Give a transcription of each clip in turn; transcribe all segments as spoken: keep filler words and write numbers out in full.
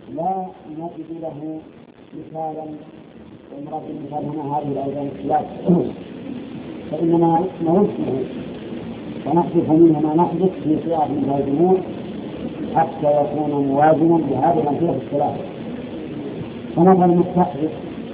لا نجد له مثالا، ومراد المثال هنا هذه الأوزان الثلاث، فإننا نرسله ونحذف منه ما نحذف في صيغة الجمهور حتى يكون موازنا لهذه الأمثلة الثلاثة. فمثلا مستحرق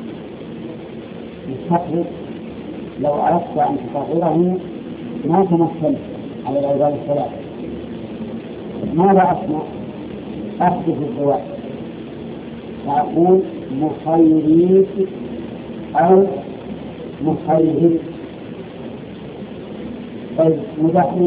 مستحرق لو أردت أن تصغره ما تمثل على الأوزان الثلاثة، ماذا أصنع؟ أحذف الزواج فأقول مخيريك أو مخير. طيب مدحرج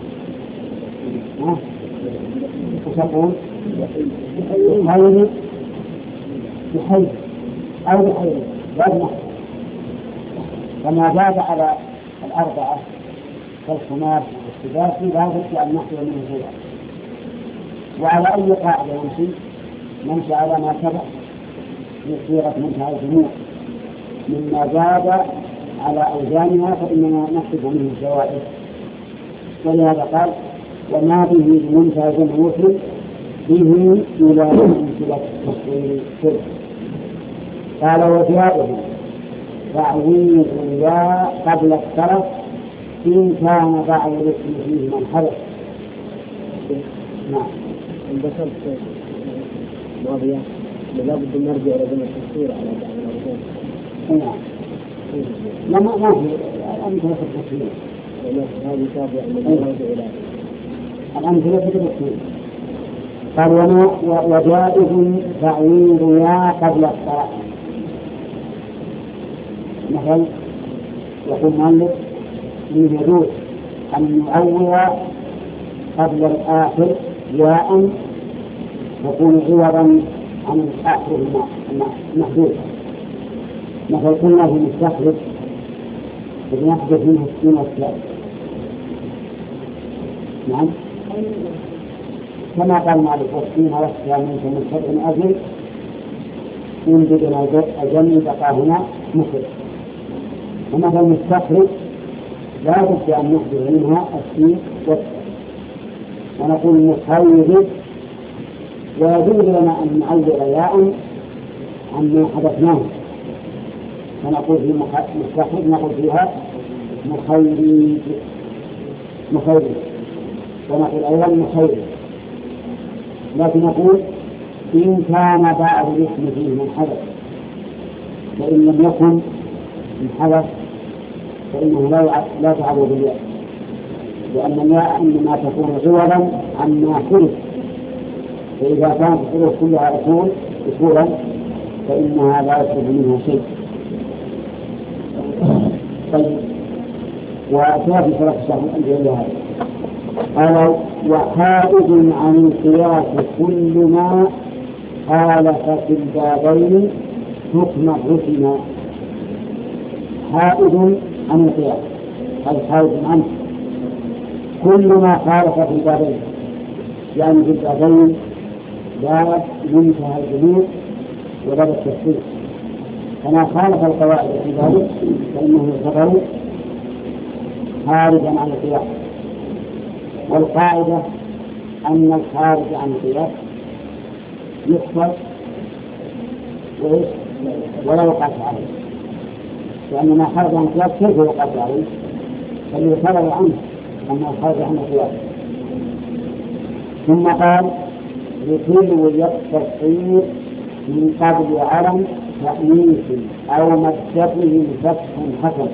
وش أقول؟ مخير بحيث أو بحيث بعد نحن، فما زاد على الأربعة كالخماس والسداسي لا بد أن نحصل منه شيئا. وعلى أي قاعدة نمشي؟ نمشي على ما سبق في صيغة منتهى الجموع، مما زاد على أوزانها فإننا نحسب منه الزوائد. ولهذا قال وما به منتهى الجموع به إلى أمثلة التصوير كله. قال وجاءه تعويض لا قبل الطرف إن كان بعض الاسم فيه من حدث. نعم. انبسطت ماضية لا بد أن نرجع إلى جمع التصوير على بعض الأرجاء. نعم. لما ما في الأمثلة في التصوير. هذه تابعة من نرجع إلى الأمثلة في التصوير. قال وجائز تعويض يا قبل الطرف. مثلا يقول مؤلف يجوز أن نعوض قبل الآخر ياء يكون عوضا عن الآخر المحدود. مثلا قلنا في مستخرج بنحدث منه السين والسين. نعم كما قال مالك والسين والسين من سبع أجل إن بدنا أجل بقى هنا مخرج. ومثلا مستخرج لا بد أن نحدث منها السين والسين ونقول مخير، ويجوز لنا أن نعوض ياء عما حدثناه ونقول في مستخرج نقول فيها مخير مخير ونقول أيضا مخير، لكن نقول إن كان بعض الاسم فيه من حدث، فإن لم يكن من حدث فإنه لا لا تعوض الياء، لأن الياء إنما تكون عوضا عما حدث، فإذا كانت الحروف كلها أصول أصولا فإنها لا يصرف منها شيء. طيب وأتى ثلاث شهور أنجل هذا قال وحائد عن القياس كل ما خالف في البابين حكم الرسم. حائد عن القياس هذا حائد عنه كل ما خالف في البابين، يعني في البابين باب منتهى الجموع وباب التفسير، فما خالف القواعد في ذلك فإنه يعتبر خارجا عن القياس. والقاعدة أن الخارج عن القياس يكفر ولا يقاس عليه، لأن ما خرج عن القياس كيف يقاس عليه؟ فليعتبر عنه أن الخارج عن القياس. ثم قال لكل التصوير من قبل علم تأنيث أو مكتبه فتح حسن.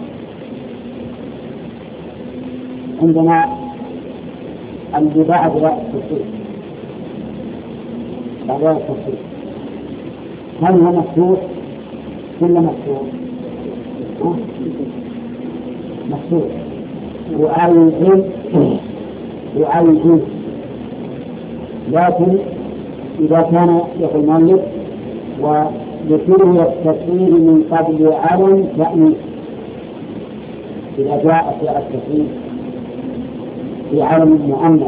عندنا اللي بعد رأس التصوير بعد رأس التصوير هل هو مفتوح كل مفتوح؟ مفتوح وعيد وعيد، لكن إذا كان يقول مالك ولكل التصوير من قبل علم تأنيث، إذا جاء في التصوير في عالم مؤنث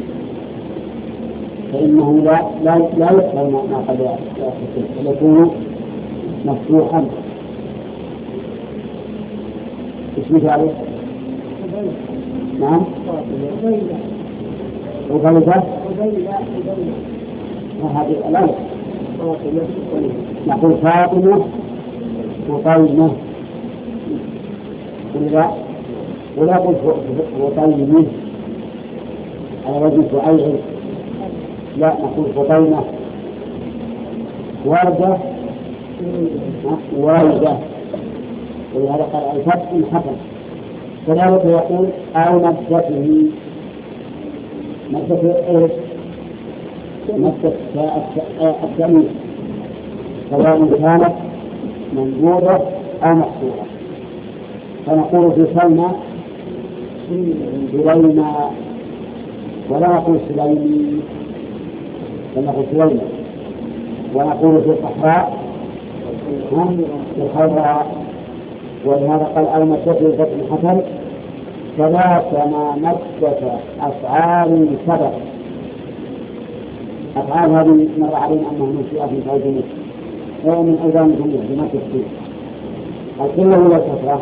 فإنه لا لا لا يفهم ما قبل التصوير يكون مفتوحا. ايش مثاله؟ نعم وغيبة وهذه لا نقول فاطمة وطيمة ولا ولا قل وطيمة على وجه فعيل، لا نقول فطيمة. وردة واردة، ولهذا قال الفتح حسن. كذلك يقول أو مدته، مدته إيش؟ مدة التأمين سواء كانت منجوبة أو مقصورة. فنقول في سلمى سليمة، ولا نقول سليمي بل نقول سليمة. ونقول في الصحراء في الحراء، ولهذا قال أو مدته فتح حسن. فذاك ما مدة أفعال سبق. أفعال هذه مر علينا أنها منشئة من فوق النص ومن أيضا الجميع بما تفسير. الكل ولا الكثرة؟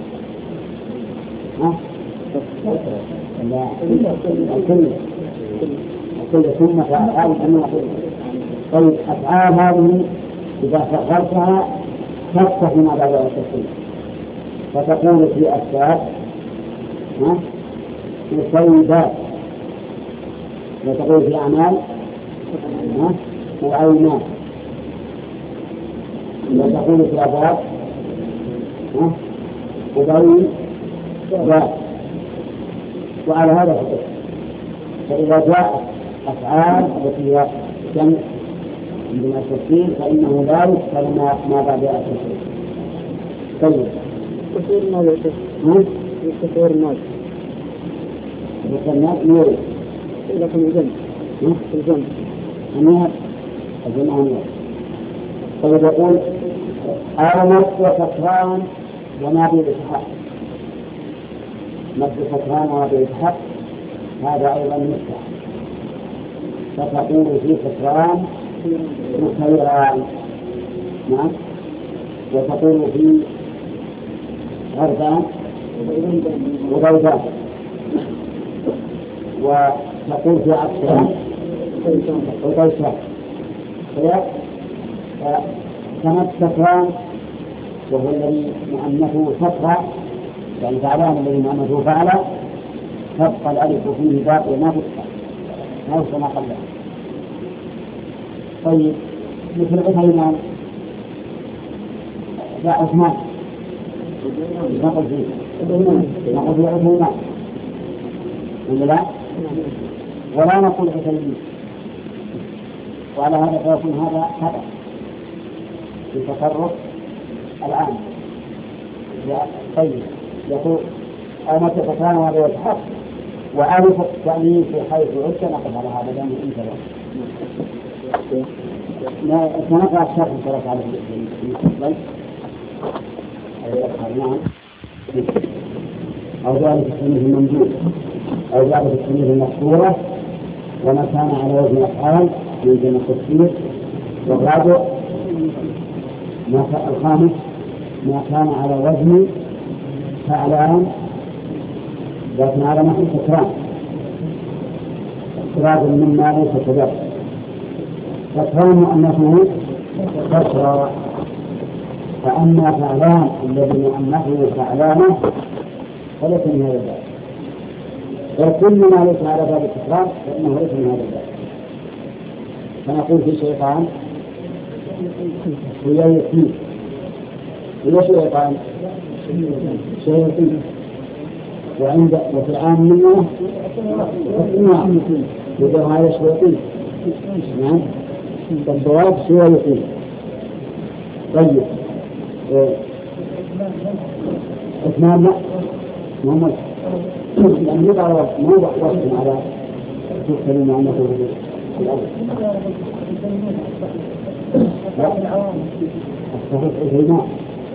ها؟ لا، الكل الكل ثم فأفعال الجميع. طيب أفعال هذه إذا فغرتها تفتح ما بعد التفسير، فتقول في أسباب مسيبات، وتقول في أعمال وعينات، وتقول في أبواب وبين ذات. وعلى هذا فقط. فإذا جاءت أفعال التي هي جمع عندنا التفسير فإنه لا يذكر ما بعد التفسير. طيب كثير ما يذكر كثير ما يذكرنا يوري لكن الجمع الجمع أمير الجمع أمير. طيب يقول آمت وفتران وما بالإسحاق. مد فتران وما بالإسحاق هذا أيضا مفتاح. فتقول في فتران مخيران، نعم، وتقول في غربان وغربان، وتقول في عطشان وغيشان. فكانت فتران وهو الذي مؤنثه فترة، يعني فعلان الذي مؤنثه فعل، تبقى الألف فيه باقي ما تفتح ما كما قبله. طيب مثل عثمان لا عثمان نقول فيه نقول في عثمان ولا لا؟ ولا نقول عثمان. وعلى هذا فيكون هذا خطأ في التصرف العام. طيب يقول أو متى فتران وهذا يتحق وألف التأمين في حيث عدت نقف على هذا لأنه انتبه. لا نقرأ الشرح الثلاث على المستقبل. نعم. أو ذلك التأمين الممدود أو ذلك التأمين المقصورة وما كان على وزن أفعال من جمع التفسير. والرابع ما كان الخامس ما كان على وزن فعلان لكن على نحو تكرار اقتراض مما ليس كذلك. تكرار مؤنثه كسرى، فأما فعلان الذي مؤنثه فعلانه فليس من هذا الباب، وكل ما ليس على باب التكرار فإنه ليس من هذا الباب. فنقول في شيطان ويأتي إلى شيطان شيطان وعند وفي عام منه فإنه وده هذا شيطان. نعم الضواب شيطان. طيب عثمان لا محمد لأن يضع وقت ما يضع وقت على تكلم عنه في الأرض. الصحيح عثمان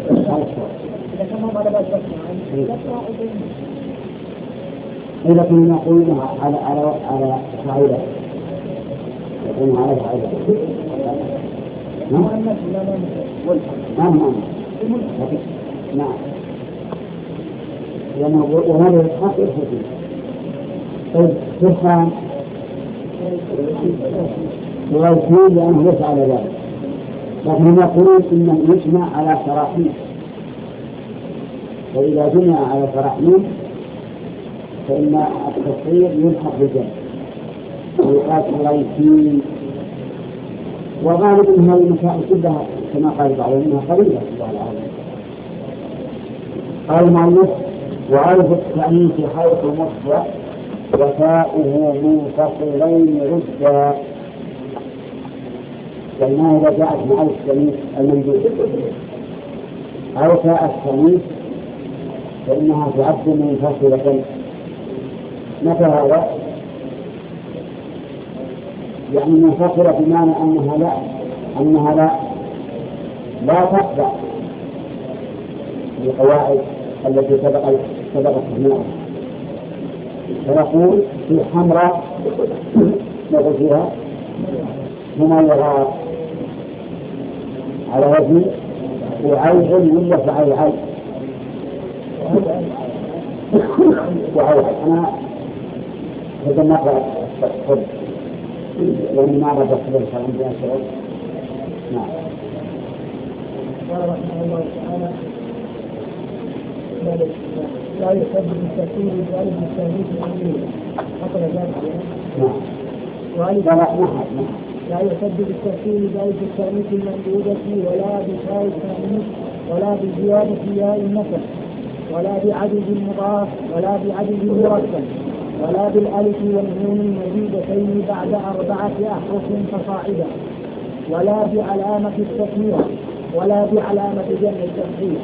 إذا كنا نقول على على على فاعلة يكون على فاعلة نعم نعم نعم لأنه وهذا الحق يحدث. طيب فرحان وغيثون لأنه ليس على ذلك لكن يقولون إنه يجمع على تراحيم، فإذا جمع على تراحيم فإن التصغير يلحق بالجمع ويقال ريتين. وغالب هذه المسائل كلها كما قال بعضهم انها قليله والله العظيم. قال المؤلف: وعرف التأنيث حيث مصدر وفاؤه منفصلين ردا. قلنا إذا جاءت مع التأنيث الممدود أو فاء التأنيث فإنها تعد منفصلة. متى هذا؟ يعني منفصلة بمعنى أنها لا أنها لا لا تخضع للقواعد التي سبق سبقت فيها. فنقول في حمراء نقول فيها مميزات على وجه وعيد ولا فعل عيد وعيد. أنا هذا نقرأ الصدق لأن ما رد أخبر عن ذلك الشعور. نعم. قال رحمه الله تعالى: لا يحب بالتأثير ذلك بالتأثير الأمير حصل ذلك. نعم. لا يحب بالتأثير ذلك بالتأثير الممدودة ولا بشاء التأثير ولا بزيادة ياء النسب ولا بعدد المضاف ولا بعدد المركب ولا بالألف والنون المزيدتين بعد أربعة أحرف فصاعدا ولا بعلامة التكمير ولا بعلامة جمع التفصيل.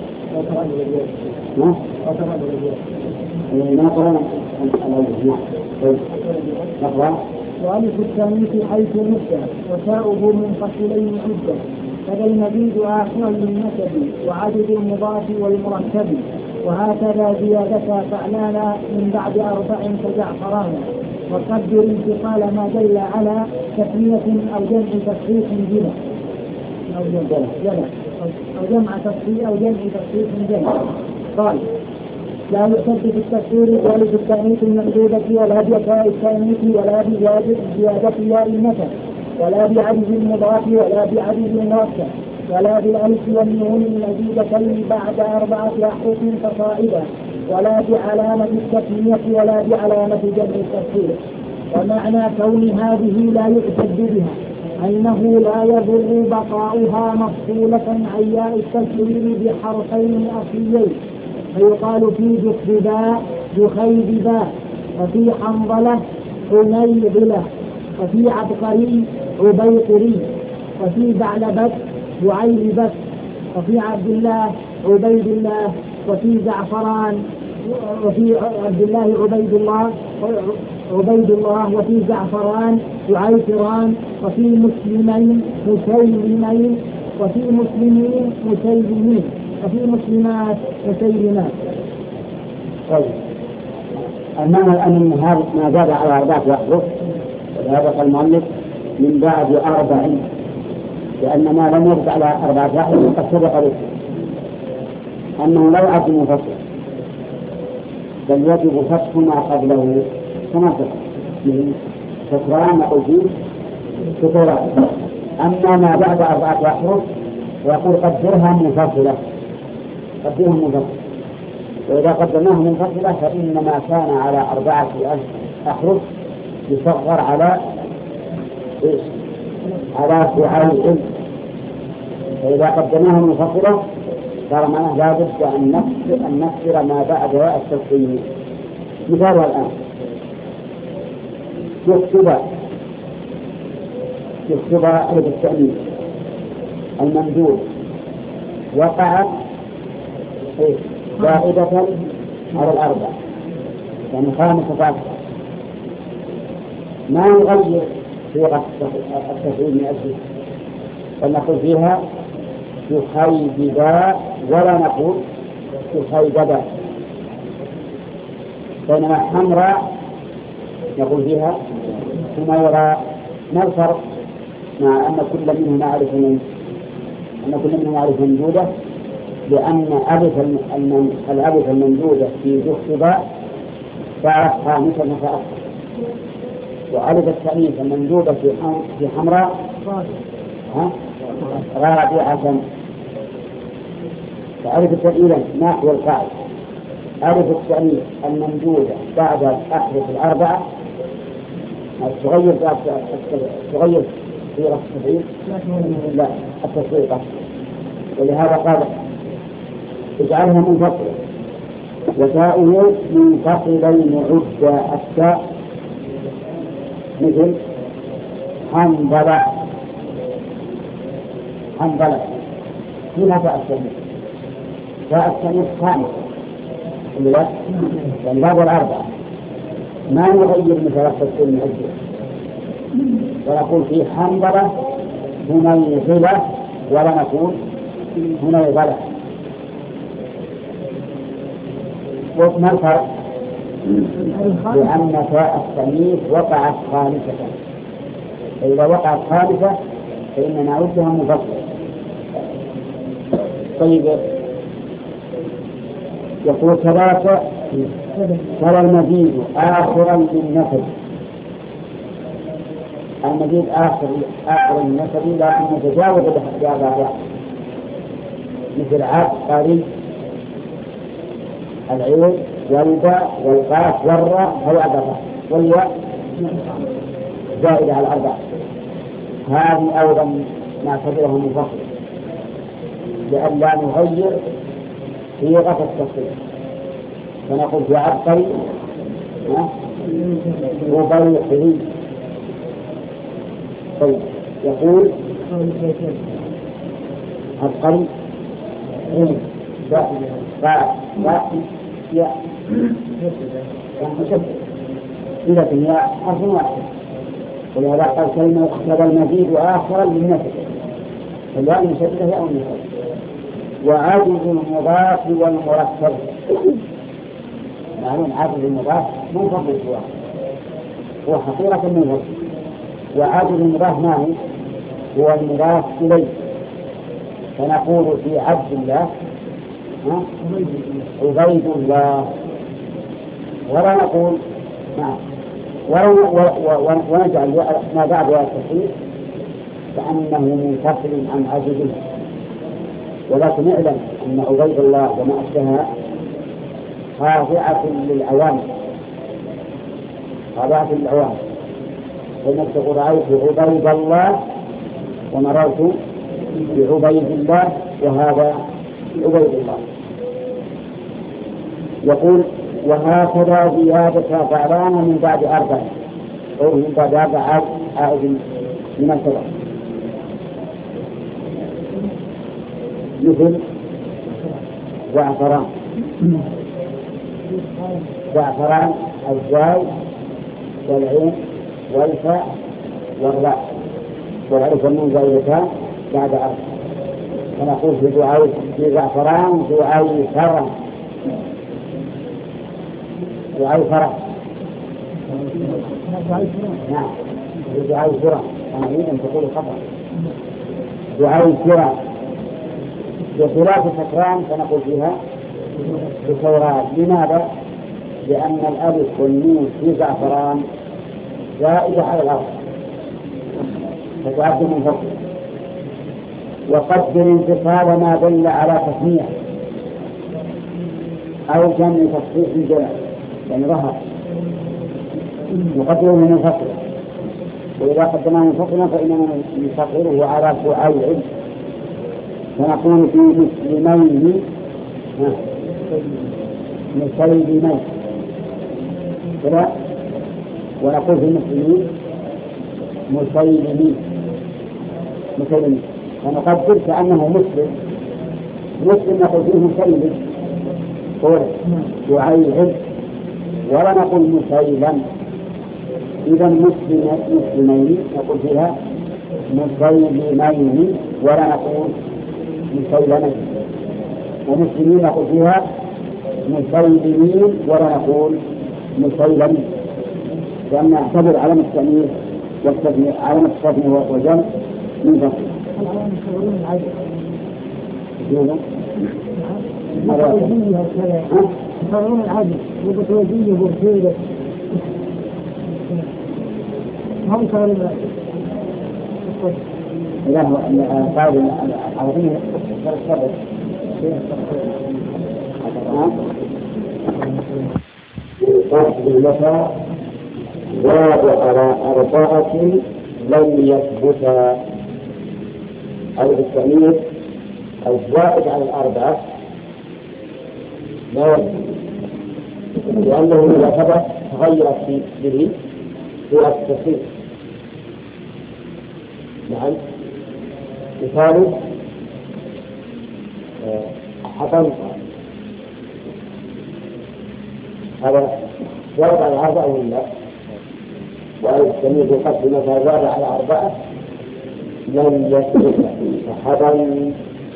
وألف التأنيث حيث مدة وتاؤه منفصلين عدة فذا المزيد آخر للنسب وعدد المضاف والمركب وهكذا زيادة فعلانا من بعد أربع كزعفران وقدر انتقال ما دل على تسمية أو جمع تصحيح جنة أو جمع أو جمع تصحيح أو جمع تصحيح جنة. قال: لا يحب بالتفسير ولا بالتأنيث الممدودة ولا بياء التأنيث ولا بزيادة ياء النسب ولا بعدد المضاف ولا بعدد المركب ولا بالألف والنون المزيدتين بعد أربعة أحرف فصاعدا ولا بعلامة التسمية ولا بعلامة جمع التفسير. ومعنى كون هذه لا يعتد بها أنه لا يضر بقاؤها مفصولة عن ياء التسوير بحرفين أصليين، فيقال في جخباء جخيبباء وفي حنظلة حنيظلة وفي عبقري عبيقري وفي بعلبك وعيلبك وفي عبد الله عبيد الله وفي زعفران وفي عبد الله عبيد الله عبيد الله وفي زعفران وعيفران وفي مسلمين مسيلمين وفي مسلمين مسيلمين وفي مسلمات مسيلمات. طيب المعنى أن هذا ما زاد على أربعة أحرف وهذا قال المؤلف من بعد أربع، لأن ما لم يرد على أربعة أحرف قد سبق ذكره أنه لا يعد منفصل بل يجب فتح ما قبله كما سبق من كسران نقول فيه كسران. أما ما بعد أربعة أحرف ويقول قدرها منفصلة قدرها منفصلة، وإذا قدرناها منفصلة فإن ما كان على أربعة أحرف يصغر على إيش؟ على فعال. فإذا قدرناها منفصلة صار معناه لا بد أن نكسر أن نكسر ما بعد التسوية. مثالها الآن يكتب يكتب ألف التأنيث الممدود وقعت زائدة على الأربع يعني خامسة عشر، ما نغير صيغة التفعيل من أجله بل نقول فيها يخيبدا ولا نقول يخيبدا. بينما حمراء نقول فيها حميراء. ما الفرق؟ مع أن كل منهم معرفة أن كل منهم معرفة ممدودة، لأن ألف الألف الممدودة في جخباء صارت خامسة فأكثر، وألف التأنيث الممدودة في حمراء ها؟ رابعة. تعرف التأويل ما هو القاعدة؟ أعرف التأويل الممدودة بعد الأحرف الأربعة تغير تغير في رفع التفعيل؟ لا، التسويقة. ولهذا قال اجعلها منفصلة. وتاؤه منفصلين عد التاء مثل حنظلة. حنظلة هنا تاء التأنيث. تاء التأنيث خامسة لا؟ يعني بعد الأربعة ما نغير متوسط كل عدة، ونقول في حنظلة هنا يغلى ولا نقول هنا يغلى. وما الفرق؟ لأن تاء التأنيث وقعت خامسة، فإذا وقعت خامسة فإننا نعدها مفصلة. طيب يقول ثلاثة ترى المزيد آخرا للنسب. المزيد آخر آخر النسب لكن يتجاوز الأربعة مثل عاد قاري العين والباء والقاف والراء هو أربعة والياء زائدة على الأربعة. هذه أيضا نعتبرها منفصلة لئلا نغير صيغة التصريف، فنقول في عبقري وبيحري. طيب يقول عبقري عين باء باء باء ياء إذا هي حرف واحد. ولهذا قال كلمة اختبى المزيد آخرا للنسب، فالواء المشددة أو النسب. وعدد المضاف والمركب معلوم عدد المضاف منفصل الواحد هو حقيقة منفصل. وعدد المضاف ما هو؟ هو المضاف إليه. فنقول في عبد الله عبيد الله ولا نقول نعم ونجعل ما بعد التصحيح كأنه منفصل عن عدده. ولكن اعلم أن عبيد الله وما أشبهها خاضعة للعوام، خاضعة للعوام. فنكتب رأيت عبيد الله ومررت بعبيد الله وهذا عبيد الله. يقول وهكذا زيادة فعلان من بعد أربع أو من بعد أربع عائد من الكلام مثل زعفران. زعفران الزاي والعين والفاء والراء والعرف النون زائدتان بعد أربع. فنقول في دعاء في زعفران دعاء فرح دعاء فرح نعم في دعاء فرح. أنا أريد أن تقول خطأ. دعاء فرح بخلاف سكران فنقول فيها بثورات. لماذا؟ لأن الألف والنون في زعفران زائدة على الأرض فتعد منفصلة. وقدر انفصال ما دل على تسمية أو جمع تصحيح الجمع يعني ظهر نقدره منفصلا. وإذا قدمناه منفصلا فإننا نصغره على فعل فنقول في مسلمين مسلمين كذا، ونقول في المسلمين مسلمين مسلمين ونقدر كأنه مسلم. مسلم نقول فيه مسلم قول يعيهم ولا نقول مسيلا. إذا مسلم مسلمين نقول فيها مسلمين ولا نقول مسيلمين. ومسلمين نقول فيها مسلمين ولا نقول مسيلمين، لأن نعتبر علامة التأنيث والتثنية علامة التثنية والجمع من فصل. يصورون العدل وبتوزيه وبخيره هم يصورون العدل. له قال العربية صاحب المتى زاد على أربعة لم يثبتا، أو بالتأمين الزائد على الأربعة لا يثبت، لأنه إذا ثبت تغيرت به في التصريف. نعم، مثال حطمت، هذا زاد على أربعة ولا وأن التمييز القصد مثلا زاد على أربعة لم يثبت، فحضن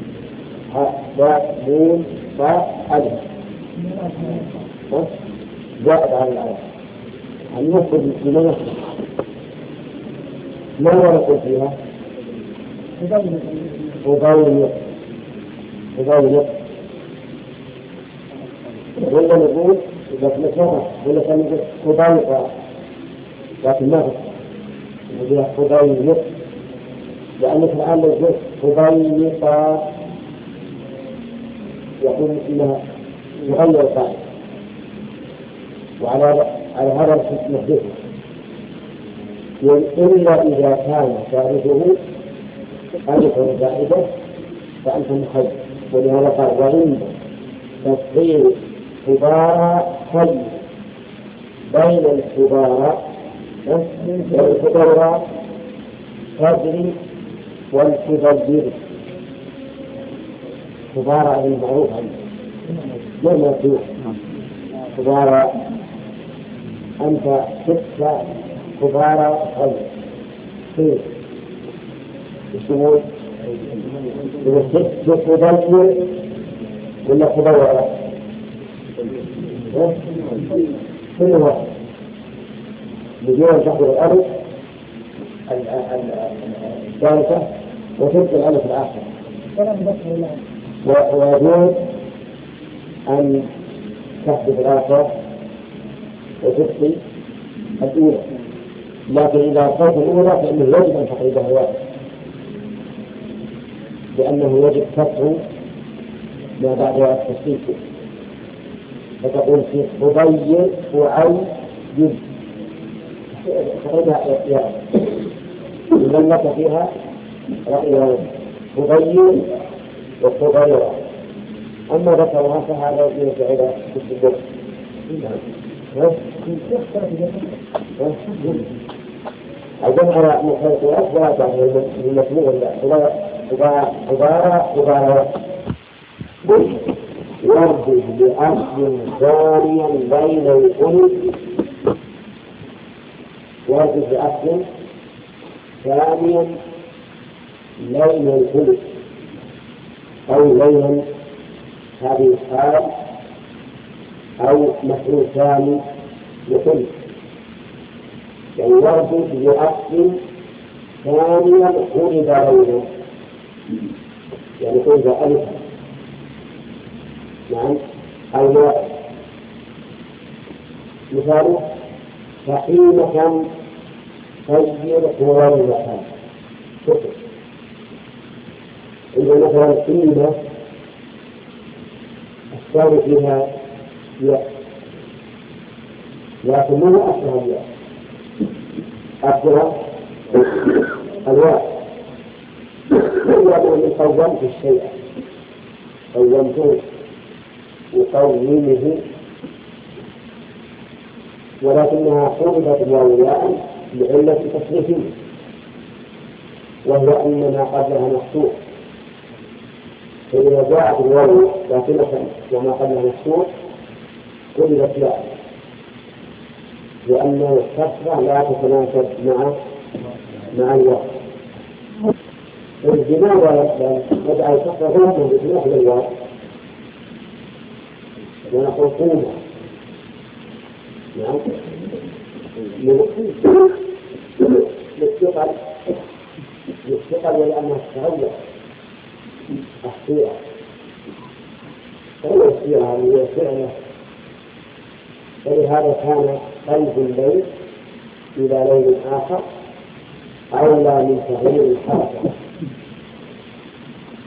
حاء نون فاء ألف زائد على الأربعة أن يثبت بما يثبت. ماذا نقول فيها؟ مضايق مضايق ولا نقول إذا كنت نصرف ولا كان نقول مضايق، لكن ما نقول مضايق لأنك الآن لو قلت مضايق يقول إنها مغير فاعل، وعلى على هذا نحدثه إلا إذا كان ثالثه ألف زائدة فأنت مخير، ولهذا قال وعند تصغير حبارى خير بين الحبارى والحبارى تجري والتبذر. حبارى المعروف عنه غير مفتوح. حبارى أنت ست حبارى خير خير يسمون إذا ست تبذر ولا تبذر كل واحد بدون تحضر الألف الثالثة وتلك الألف الآخر، ويجوز أن تحدث الآخر وتبقي الأولى، لكن إذا قلت الأولى فإنه يجب أن تقريبها واحد، لأنه يجب كسر ما بعدها التصديق، فتقول في مضيق وعي جد تقريبها اختيار لمن لك فيها رأيها مضيق وخضيرة. أما ذكرها فهذا يرجع إلى الصدق. الجمع مخلطات ولا تعمل المسموع ولا عبارة عبارة يرجع بأصل ثانيا بين الأنف، يرجع بأصل ثانيا بين الأنف أو بين هذه الحال أو مفعول ثاني لكل، يعني يرجع بأصل ثانيا ولد بينه، يعني كل ألف نعم أو لا. مثاله فحينة خير ورمة شكر، إذا مثلا حينة الثاني فيها ياء لكن ما هو أصلها الياء، أصلها الواء. يقول من قومت الشيء قومته يقومه، ولكنها حرمت الواو ياء لعلة تصريفه، وهو أن ما قبلها مفتوح، فإذا جاءت الواو باطلة وما قبلها مفتوح قلبت ياء، لأن الكسرة لا تتناسب مع مع الواو. لماذا يدعى الكسرة غير بخلاف الواو؟ ونقول قومة نعم للثقل للثقل ولأنها تتغير أخطيئة فهو يصيرها ويسعها، فلهذا كان قلب الليل إلى ليل آخر أولى من تغيير الحركة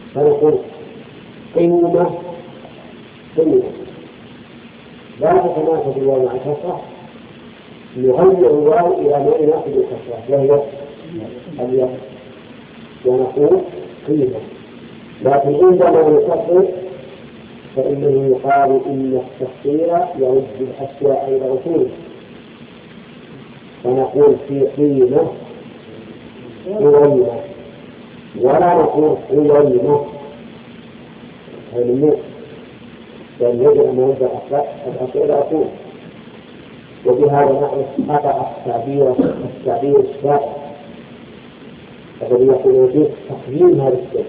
فنقول قيمة قيمة لا تتناسب الواو مع الكسرة، نغير الواو إلى ما يناسب الكسرة وهي الياء ونقول قيمة. لكن عندما نكسر فإنه يقال إن التفسير يرد الأشياء إلى أصولها، فنقول في قيمة قيمة ولا نقول قيمة هلمة، لأن يجب أن يرد الأشياء إلى أصولها. وبهذا نعرف خطأ التعبير التعبير الشائع الذي يقول به تقييم هذا الشيء،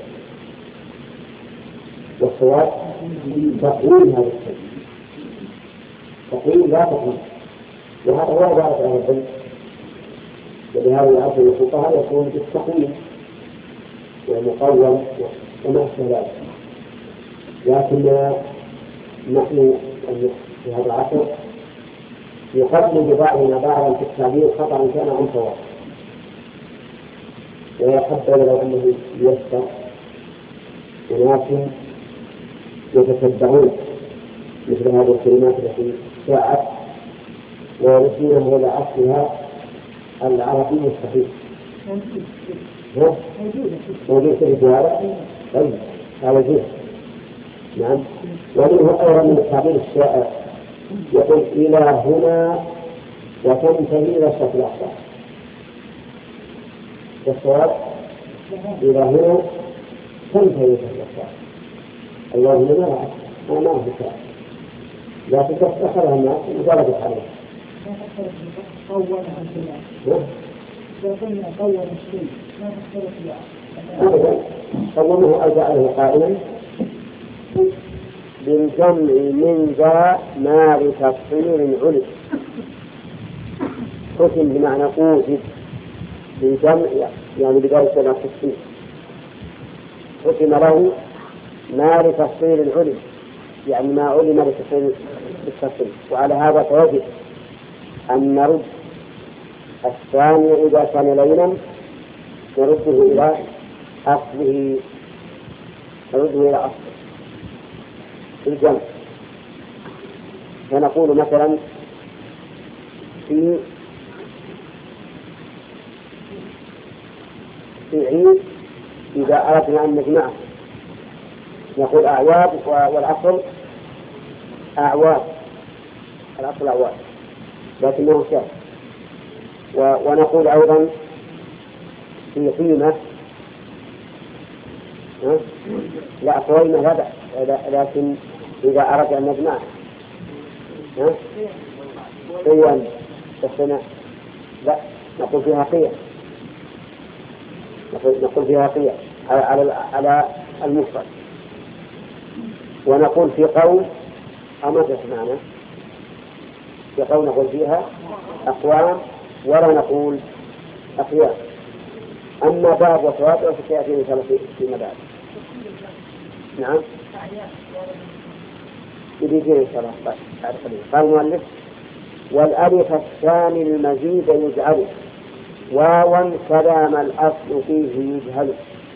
والصواب تقويم هذا الشيء. تقويم لا تقويم، وهذا هو عبارة عن العلم، ولهذا العصر الفقهاء يكون بالتقويم ومقوم وما أشبه ذلك. لكن نحن في هذا العصر يقدم ببعضنا بعضا في التعبير خطأ كان عن صواب، ويحبذ لو أنه يسر ولكن يتتبعون مثل هذه الكلمات التي شاعت ويردونها إلى أصلها العربي الصحيح. موجود في الرجال طيب هذا جزء. نعم. ومنه أيضا من التعبير الشائع يقول إلى هنا وتنتهي إلى الشكل الأخضر، والصواب إلى هنا تنتهي إلى الشكل الأخضر. اللهم لا أعلم أنا ما أعرف كذا، لكن تأخذها الناس وجربت عليه. أبدا قومه أرجع له قائلا بالجمع من ذا ما لتفصيل علم، حكم بمعنى أوجد بالجمع يعني بذلك ما تفصيل، حكم له ما لتفصيل العلم يعني ما علم لتفصيل التفصيل. وعلى هذا فيجب أن نرد الثاني إذا كان لينا نرده إلى أصله، نرده إلى أصله في الجمع. فنقول مثلا في في عيد إذا أردنا أن نجمعه نقول أعواد، والأصل أعواد، الأصل أعواد لكنه شاذ. ونقول أيضا في قيمة لا قويمة لا بأس، لكن إذا أردنا أن نجمعه قيم تسنى لا نقول فيها قيم، نقول فيها قيم على على المفرد. ونقول في قول أو ما تسمعنا في قول نقول فيها أقوام ولا نقول أقيام. أما باب وتواتر فسيأتي إن شاء الله في مبادئ. نعم يجي إن شاء الله. قال المؤلف والألف الثاني المزيد يجعل واوا كلام الأصل فيه يجهل.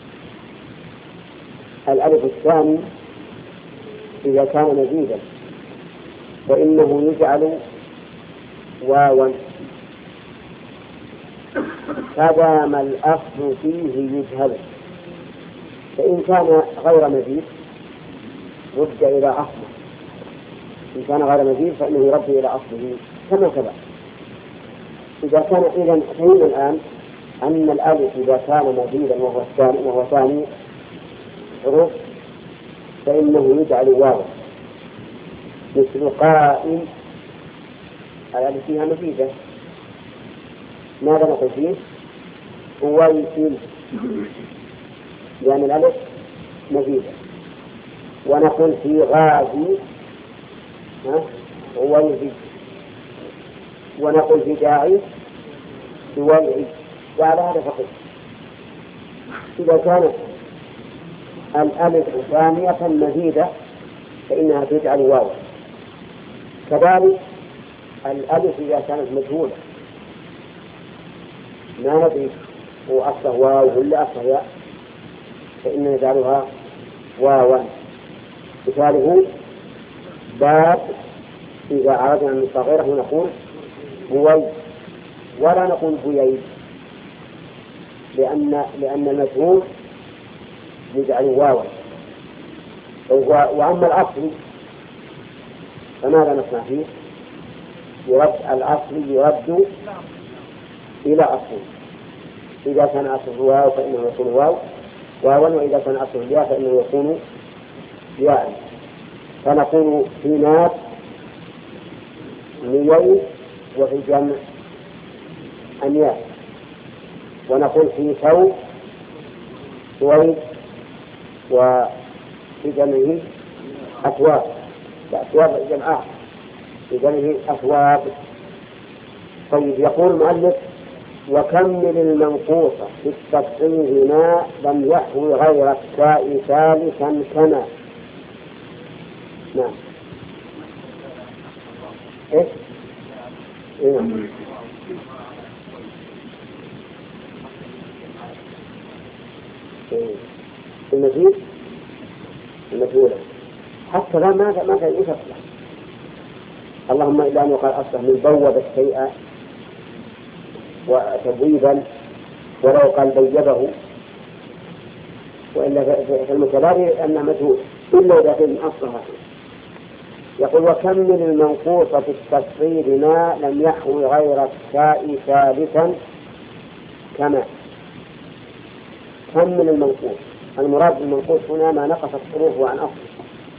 الألف الثاني إذا كان مزيدا فإنه يجعل واوا كلام الأصل فيه يجهل. فإن كان غير مزيد رد إلى أصله، إن كان غير مزيد فإنه يرد إلى أصله كما كذا. إذا كان إذن فهم الآن أن الألف إذا كان مزيدا وهو ثاني وهو ثاني حروف فإنه يجعل واوا مثل قائم. الألف فيها مزيدة ماذا نقول فيه؟ قويل لأن الألف مزيدة. ونقول في غازي قويل، ونقول في داعي قويل. وعلى هذا فقط إذا كانت الألف ثانية مزيدة فإنها تجعل واوا. كذلك الألف إذا كانت مجهولة ما ندري هو أصله واو ولا أصله ياء فإن نجعلها واوا مثاله باب. إذا أردنا أن نصغره نقول بوي ولا نقول بويي، لأن لأن المجهول يجعل واوا. وأما الأصل فماذا نصنع فيه؟ يرد الأصل يرد إلى أصل. إذا كان أصله واو فإنه يكون واو واوا، وإذا كان أصله ياء فإنه يكون ياء. فنقول في ناس نيي وفي جمع أنياء، ونقول في ثوب ثويب وفي جمعه أثواب، أثواب جمعاء في جمعه أثواب. طيب، يقول المؤلف وكمل المنقوص في التفصيل ما لم يحوي غير التاء ثالثا كما. نعم. إيه؟ إيه؟ إيه؟ المزيد المجهولة حتى لا ماذا ماذا يفصل، اللهم إلا أن يقال أصلا من بوب الشيء وتبويبا، ولو قال بيبه، وإلا فالمتبادر أن مجهول إلا إذا كان أصلها. يقول وكمل المنقوص في التفصيل ما لم يحوي غير التاء ثالثا كما. كمل المنقوص، المراد بالمنقوص هنا ما نقصت حروفه عن أصله،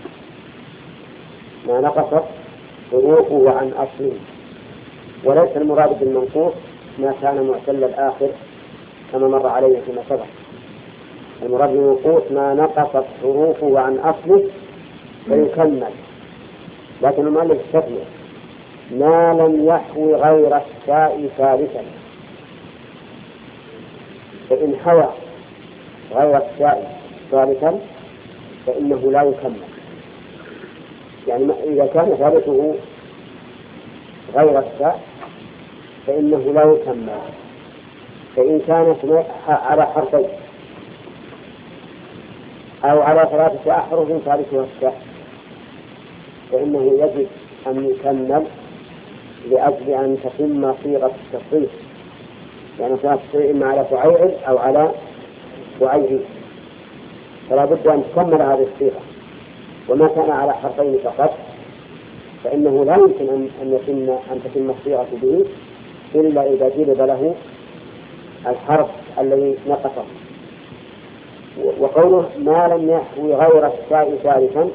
ما نقصت حروفه عن أصله، وليس المراد بالمنقوص ما كان معتل الآخر كما مر عليه فيما سبق. المراد بالمنقوص ما نقصت حروفه عن أصله فيكمل، لكن المؤلف استثنى ما لم يحوي غير التاء ثالثا، فإن حوى غير التاء ثالثا فإنه لا يكمل. يعني إذا كان ثالثه غير التاء فإنه لا يكمل. فإن كانت على حرفين أو على ثلاثة أحرف ثالثها التاء فإنه يجب أن يكمل لأجل أن تتم صيغة التصريف، يعني تصريف إما على فعيل أو على فعيل، فلا بد أن تكمل هذه الصيغة. وما كان على حرفين فقط فإنه لا يمكن أن يتم أن تتم الصيغة به إلا إذا جلب له الحرف الذي نقصه. وقوله ما لم يحوي غير التاء ثالثا،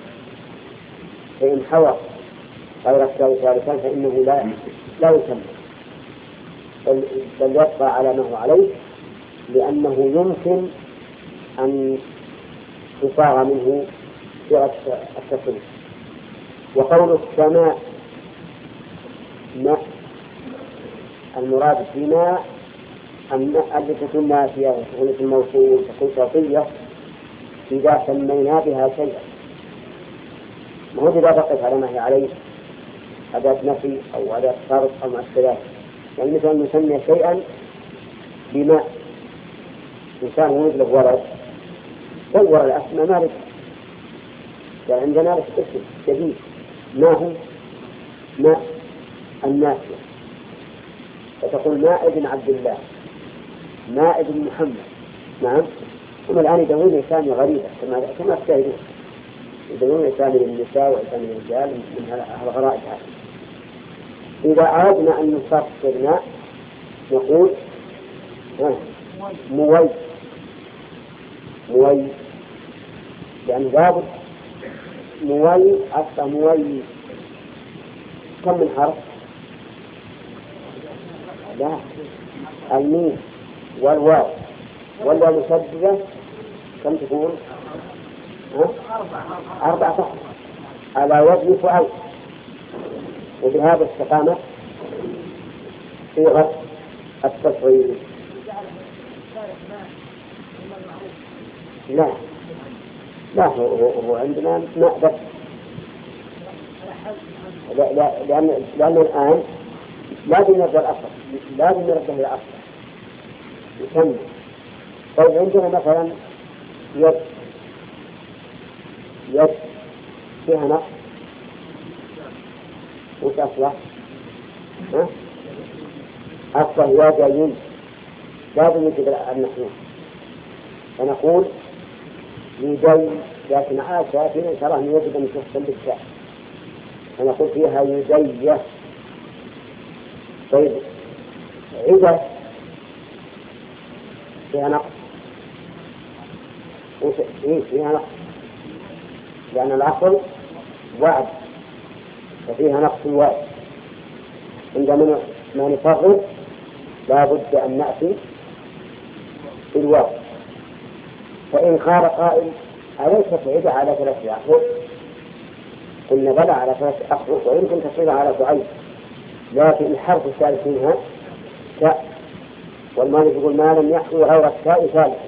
فإن حوى غير التاء ثالثا فإنه لا لا يكمل، بل, بل يبقى على ما هو عليه، لأنه يمكن أن تصاغ منه صيغة التصريف. وقول السماء ماء، المراد بما التي تكون نافية وتكون في الموصول تكون صوتية إذا سمينا بها شيئا، ما هو إذا بقيت على ما هي عليه أداة نفي أو أداة صرف أو مؤثرات. يعني مثلا نسمي شيئا بماء، إنسان ولد له ولد دور الأسماء مالك، يعني عندنا لك اسم جديد ما هو ماء النافية، فتقول ماء ابن عبد الله، ماء ابن محمد. نعم. هم الآن يدعون أسامي غريبة كما كما تشاهدون، يدعون أسامي للنساء وأسامي للرجال من الغرائب هذه. إذا أردنا أن نفسر ماء نقول موي موي، يعني لابد موي أصلا موي كم من حرف؟ لا، الميم والواو والواو مسددة كم تكون؟ أربعة أحرف على وزن فعل. وبهذا استقامت صيغة التصريف. لا لا هو, هو عندنا ماء بس، لا لا لأن لأن الآن لازم نرجع الأصل، لازم نرجع إلى الأصل يسمى. طيب عندنا مثلا يد، يد فيها نقص وش أصله؟ ها؟ أصله يدين لازم يجب النحو فنقول يدي، لكن عاشا في إشارة يجب أن تحسن بالشاء فنقول فيها يديه. طيب عدة فيها نقص إيه فيها نقص لأن الأصل وعد وفيها نقص الوعد. عندما ما نفرد لا بد أن نأتي بالواو. فإن قال قائل أليست عدة على ثلاثة أحرف؟ قلنا بلى على ثلاثة أحرف ويمكن تصير على ضعيف، لكن الحرف الثالث منها تاء، والمالك يقول ما لم يحصل غير التاء ثالث.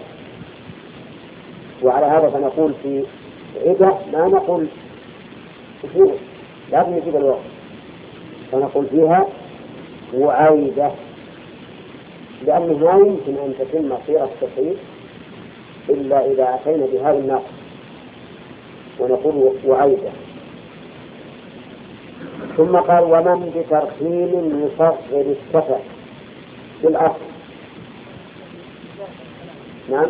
وعلى هذا فنقول في عدة ما نقول كثير لازم نجيب الوقت، فنقول فيها وعيدة، لأنه لا يمكن أن تتم صيغة التصحيح إلا إذا أتينا بهذا الناقص ونقول وعيدة. ثم قال ومن بترخيم يصغر السفر بالأصل. نعم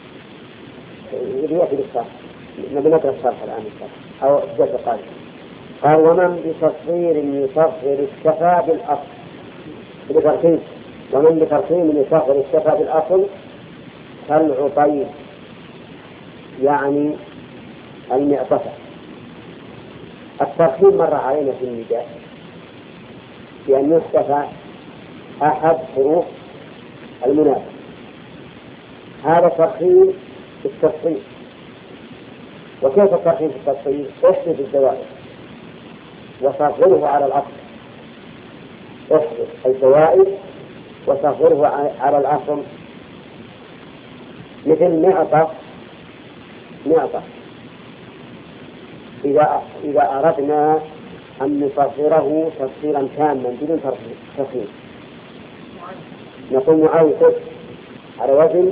يأتي بالصرف، نبي نقرأ الصرف الآن الصرف أو جزء قال قال ومن بتصغير يصغر السفا بالأصل بترخيم. ومن بترخيم يصغر السفا بالأصل كالعطيب يعني المعطفة. الترخيم مر علينا في النداء بأن يحذف أحد حروف المناسب. هذا ترخيم في التصحيح. وكيف الترخيم في التصحيح؟ احذف الزوائد وصغره على الأصل، احذف الزوائد وصغره على الأصل. مثل معطف معطف إذا إذا أردنا أن نصغره تفصيلا تاما بدون تفصيل نقول معوقف على وزن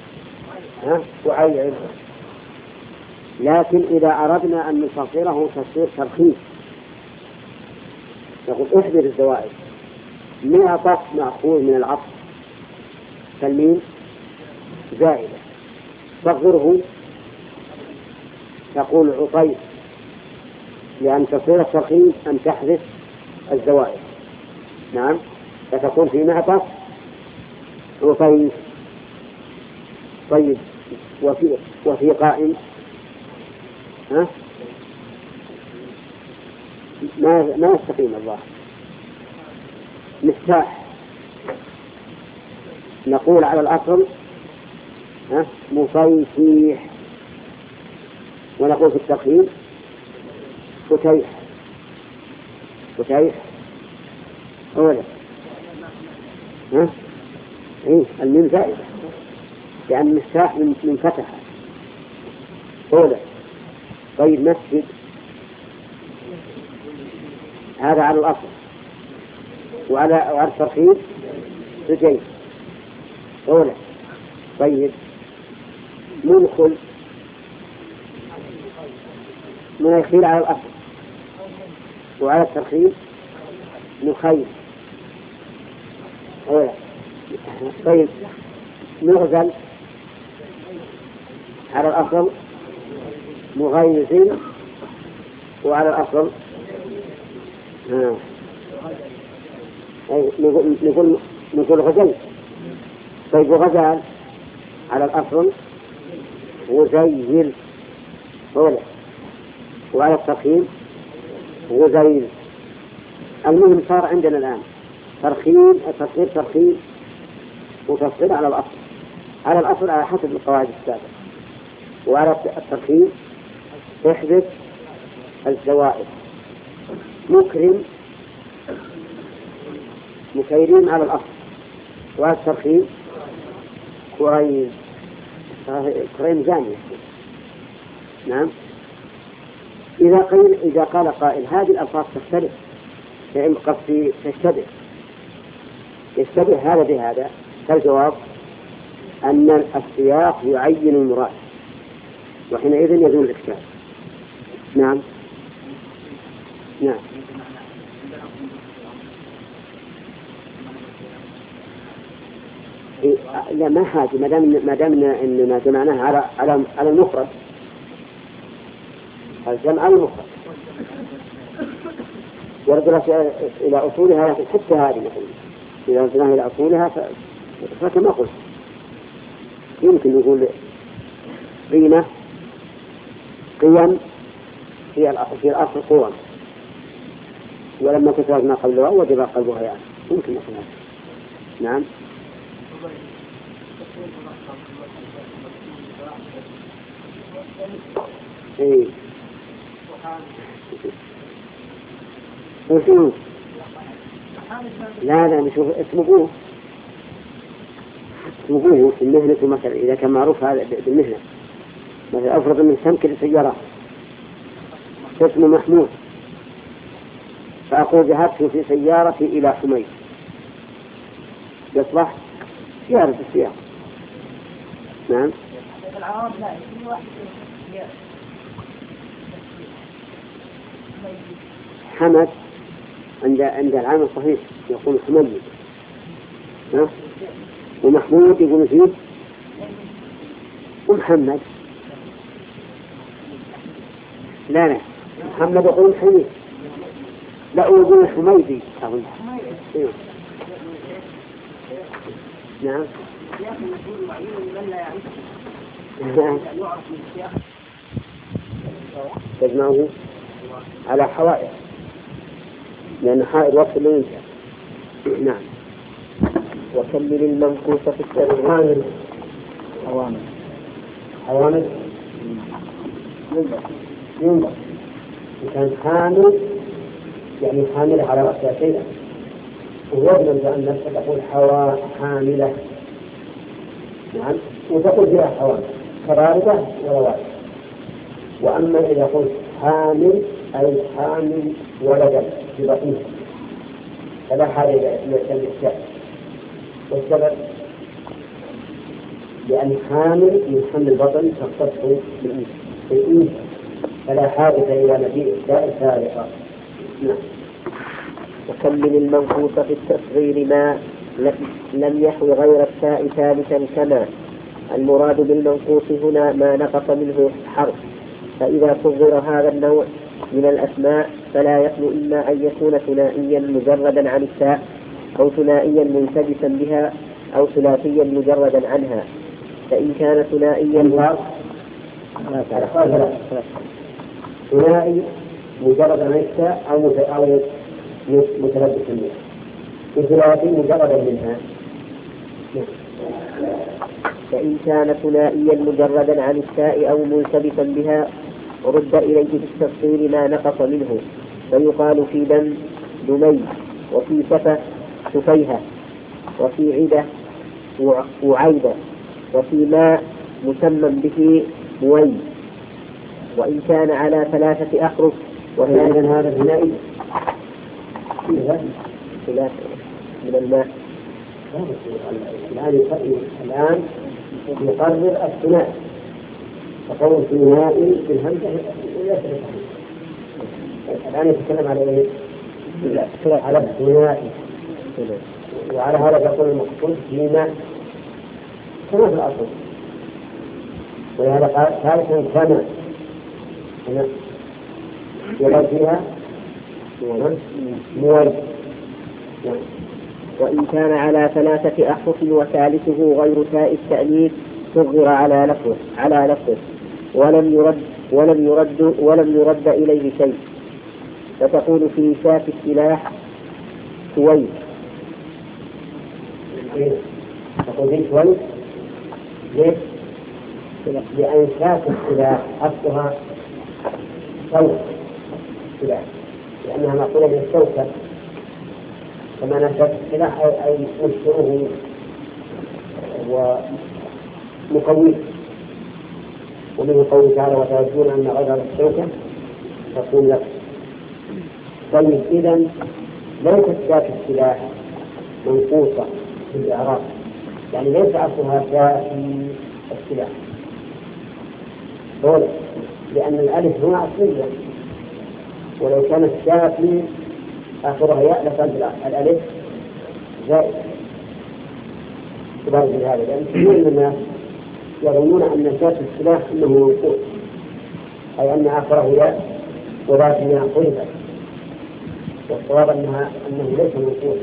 تعيع. لكن إذا أردنا أن نصغره تصغير ترخيص نقول احذر الزوائد. معطف مأخوذ من العطف فالميم زائدة صغره تقول عطيب، لأن تصير الترخيص أن تحذف الزوائد. نعم فتكون في معطف عطيب. طيب وفي وفي قائم ها ما ما يستقيم الله. مفتاح نقول على الأصل ها مفيتيح، ونقول في التقييم فتيح فتيح أولا ها إيه الميم زائدة لأن مفتاح من فتح أولا. طيب مسجد هذا على الأصل وعلى وعلى الترخيص سجين أولا. طيب منخل منخيل على الأصل وعلى الترخيص مخيل أولا. طيب مغزل على الأصل مغيز وعلى الأصل ها أي نقول نقول نقول غزل. طيب غزال على الأصل غزيل أولا وعلى الترخيم غزيل. المهم صار عندنا الآن ترخيم تصغير ترخيم وتصغير على الأصل على الأصل على حسب القواعد السابقة، وعلى الترخيم احذف الزوائد. مكرم مكيرين على الأصل وعلى الترخيم كريم كريم جامع. نعم إذا قيل إذا قال قائل هذه الألفاظ تختلف يعني قصدي تشتبه يشتبه هذا بهذا، فالجواب أن السياق يعين المراد وحينئذ يزول الإشكال. نعم نعم إيه لا ما حاجة ما دام ما دام إننا جمعناها على على على المفرد الجمع على المفرد ورجعت إلى أصولها حتى هذه مثلا إذا رجعناها إلى أصولها فكما قلت يمكن نقول قيمة قيم في في الأصل قوة ولما كثرت ما قبلها وجب قلبها يعني يمكن يكون هذا. نعم إيه وشو لا لا نشوف اسم أبوه اسم أبوه المهنة مثلا إذا كان معروف هذا بالمهنة مثلا أفرض من سمك السيارة اسمه محمود فأقول ذهبت في سيارتي إلى حميد يصلح يعرف السيارة. نعم حمد عند عند العام الصحيح يقول حميد ومحمود يقول فيه ومحمد لا لا محمد يقول حميد لا يقول حميدي أظن. نعم تجمعه على حوائط لأن حائط وقت اللي ينشأ. نعم وكمل المنقوصة في الترهان حوامل حوامل ينظر كان حامل يعني حامل على رأسها شيئا ويضمن بأن نفسك تقول حوا حاملة. نعم وتقول فيها حوامل كباردة ورواد. وأما إذا قلت حامل أي حامل ولدا ببطنها فلا حاجة للشك. والسبب لأن حامل من حمل البطن تختص بالإنس فلا حاجة إلى مجيء الداء السابقة. نعم وكمل المنقوص في التصغير ما لم يحوي غير التاء ثالثا كما المراد بالمنقوص هنا ما نقص منه حرف. فإذا صغر هذا النوع من الأسماء فلا يخلو إما أن يكون ثنائيا مجردا عن التاء أو ثنائيا ملتبسا بها أو ثلاثيا مجردا عنها. فإن كان ثنائيا ثنائي مجردا عن التاء أو متلبسا بها وثلاثي مجردا منها. فإن كان ثنائيا مجردا عن التاء أو ملتبسا بها رد إليه في التفصيل ما نقص منه فيقال في دم دمي وفي سفة سفيهة وفي عدة وعيدة وفي ماء مسمى به موي. وإن كان على ثلاثة أحرف وهي هذا الثنائي ثلاثة من الماء الآن الآن يقرر الثنائي فقول ثنائي بالهمزة يسرق. الآن يتكلم على إيه؟ على الثنائي وعلى هذا يقول المقصود فيما كما في الأصل ولهذا قال ثالثا كما يرد فيها موي. وإن كان على ثلاثة أحرف وثالثه غير تاء التأنيث صغر على لفظه على لفظه ولم يرد ولم يرد ولم يرد إليه شيء. فتقول في شاف السلاح كويس تقول في كويس ليش؟ لأن شاف السلاح أصلها صوت السلاح لأنها مأخوذة من الشوكة كما نشأت السلاح أي مشتره ومقويه. ومن قوله تعالى وتعرفون أن غير الشوكة تكون لك. طيب إذن ليست ذات السلاح منقوصة في الإعراب يعني ليس أصلها ذات السلاح لأن الألف هنا أصلية، ولو كانت جاءت من آخرها ياء لكانت الألف زائدة. تبارك هذا لأن كثير من الناس يظنون أن الكاف في السلاح أنه منقوص، أي أن آخره ياء وباقيها حرفت، والصواب أنها أنه ليس منقوصا.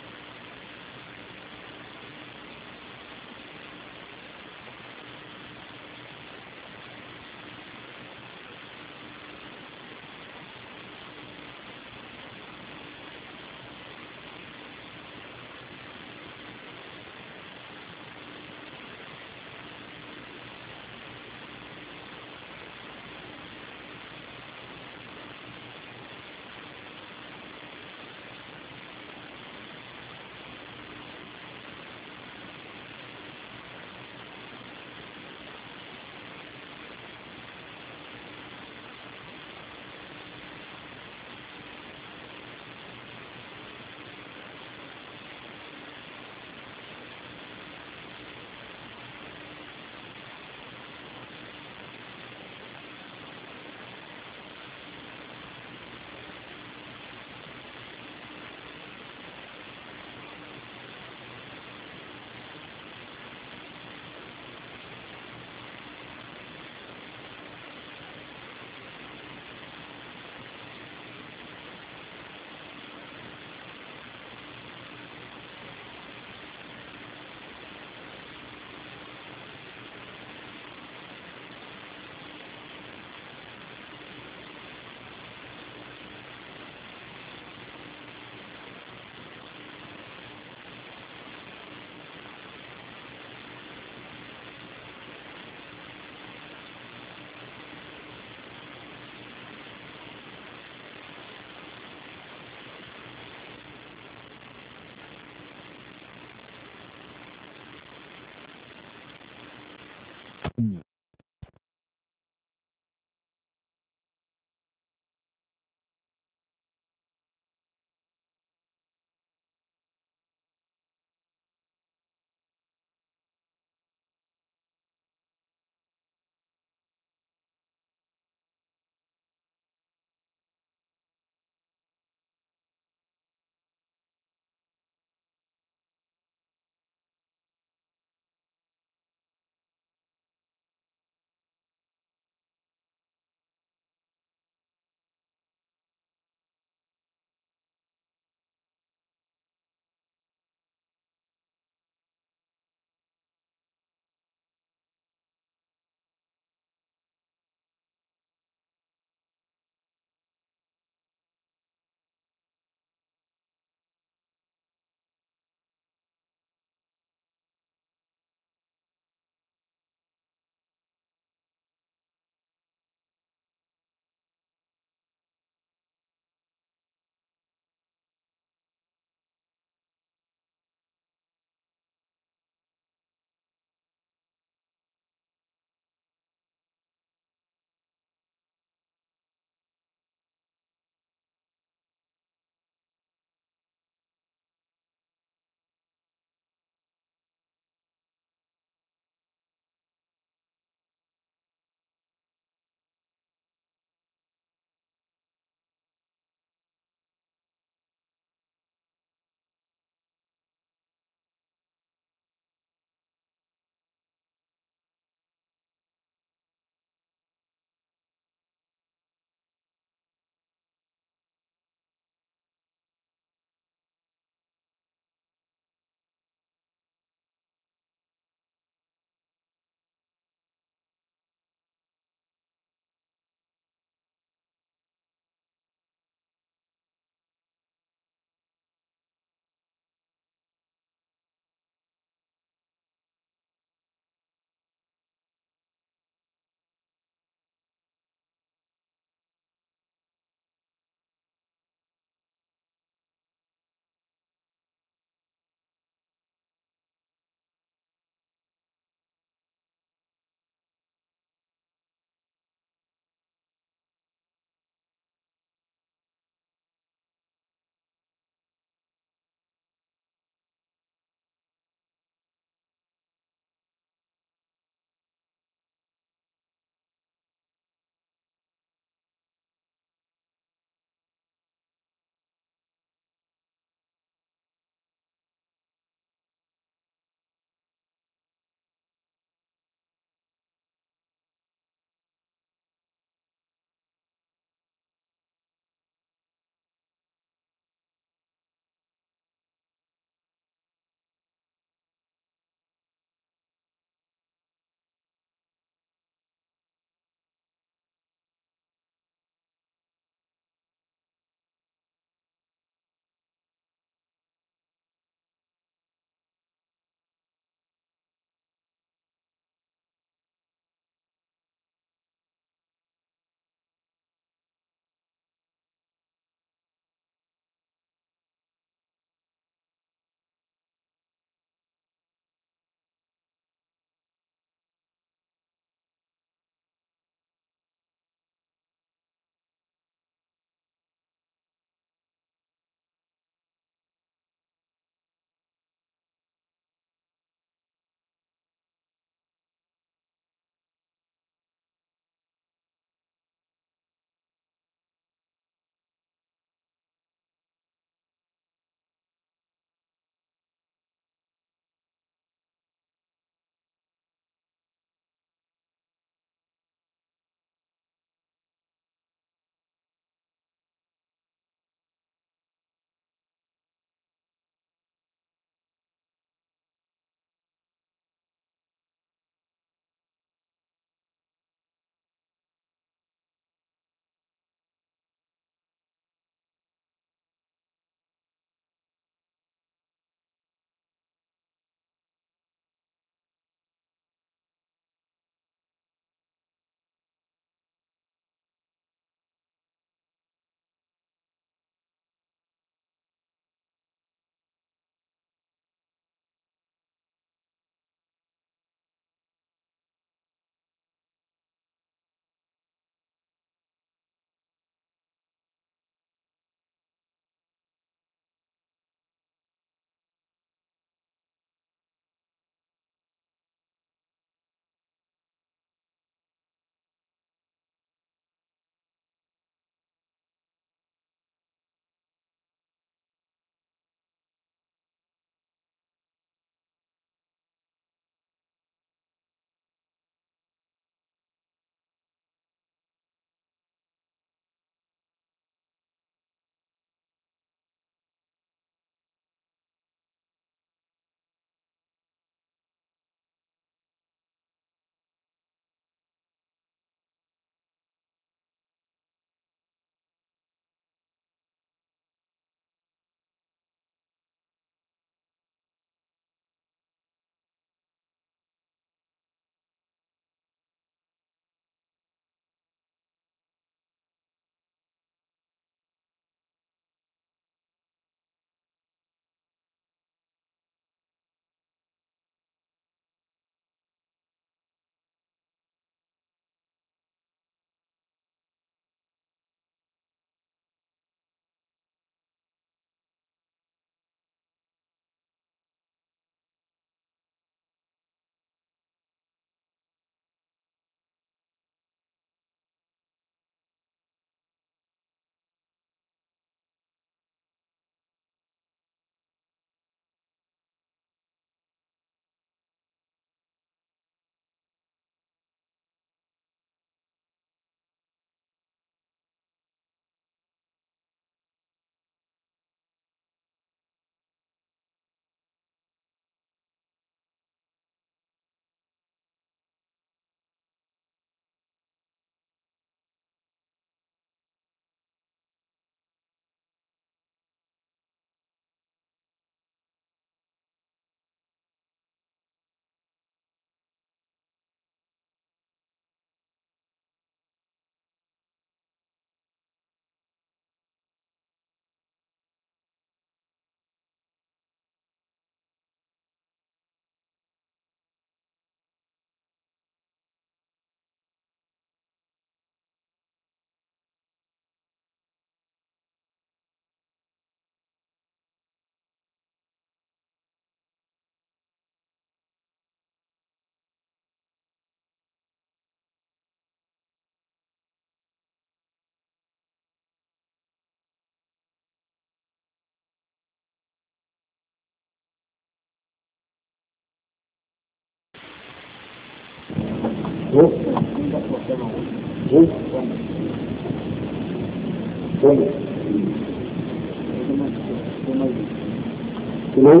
تمام.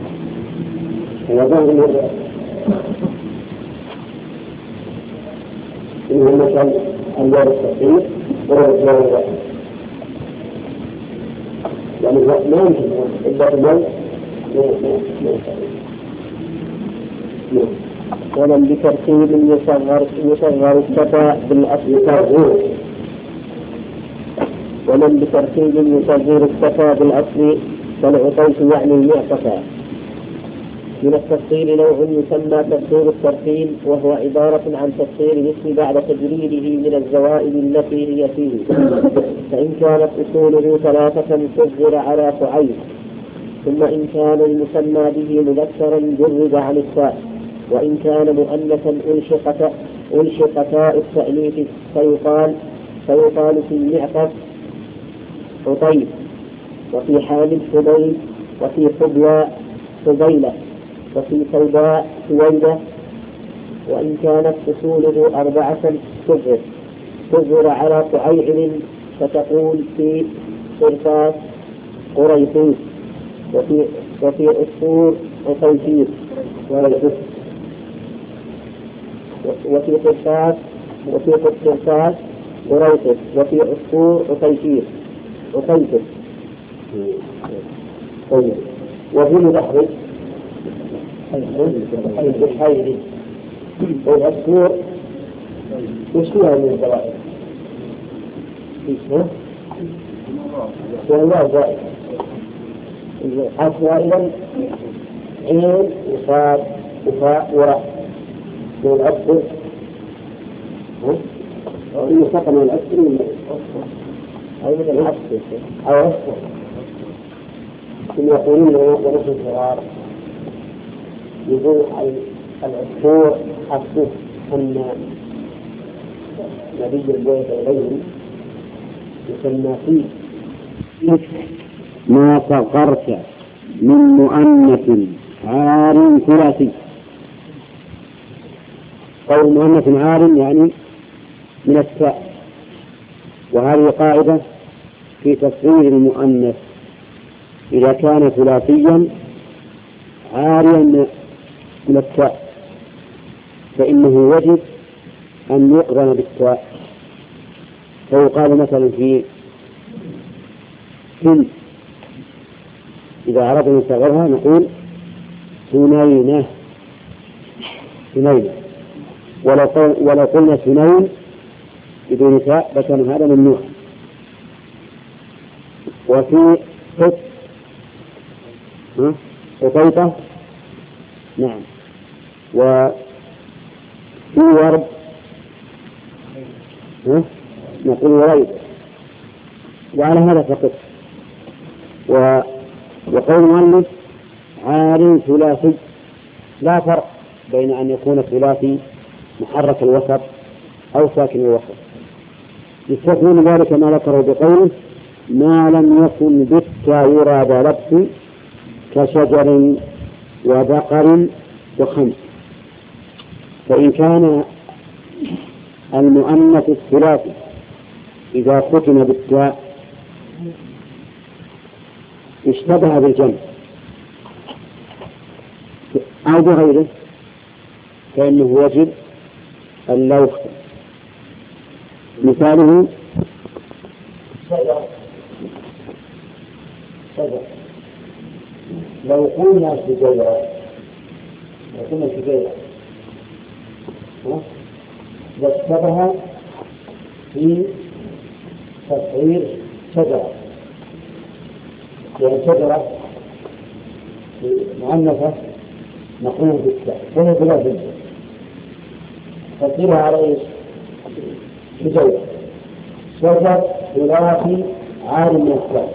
وظاهر هذا إنه مثل أنوار التفسير ولا الجواب يعني ما يمكن إلا بالموت ولم بترتيب يصغر يصغر الشفاء بالأصل ومن بترتيب يصغر الشفاء بالأصل فالعطيش يعني المعتفى. من التفصيل نوع يسمى تفصيل الترتيب، وهو عبارة عن تفصيل الاسم بعد تجريده من الزوائد التي هي فيه، فإن كانت أصوله ثلاثة صغر على فعيل، ثم إن كان المسمى به مذكرا جرد عن التاء، وإن كان مؤنثا ألشق ألشق تاء التأنيث فيقال فيقال في المعطف عطيف، وفي حال حبيل، وفي حبوى حبيلة، وفي سوداء سويدة. وإن كانت أصوله أربعة صغر صغر على فعيل، فتقول في قرطاس قريطيس، وفي وفي أسطور عطيفيس، وفي قرطاس وفي قرطاس قريطيس، وفي أسطور عطيفيس عطيفيس. طيب وفي مدحر الحيري والأسطور وش فيها من الزوائد؟ اسمه والله زائد أصلا إذا عين وصاد وفاء وراء من الأسطور المستقى من الأسطور من الأسطور أو من الأسطور أو أسطور ثم يقولون ونحن صغار يقول العصفور حسبه أن نبي البيت إليهم يسمى فيه ما صغرت من مؤنث عار ثلاثي. قول مؤنث عار يعني من التاء، وهذه قاعدة في تصغير المؤنث إذا كان ثلاثيا عاريا من التاء فإنه يجب أن يقرن بالتاء. فيقال مثلا في سن إذا أردنا نصغرها نقول سنينة سنينة، ولو قلنا سنين بدون تاء فكان هذا ممنوع. وفي قط قطيطة نعم، وفي ورد نقول وريد، وعلى هذا فقط. وقول المؤلف عار ثلاثي لا فرق بين أن يكون ثلاثي محرك الوسط أو ساكن الوسط، يستثنى من ذلك ما ذكره بقوله ما لم يكن بالتا يراد لبس كشجر وبقر وخمس. فإن كان المؤنث الثلاثي إذا ختم بالتاء اشتبه بالجمع أو بغيره فإنه يجب أن لا يختم. مثاله شجر شجر لو قلنا شجيرة لو قلنا شجيرة لاشتبه في تصغير شجرة، يعني شجرة مؤنثة نقول بالتاء وهي بلا جنس تصغيرها على ايش؟ شجيرة. شجر ثلاثي عالم من التاء.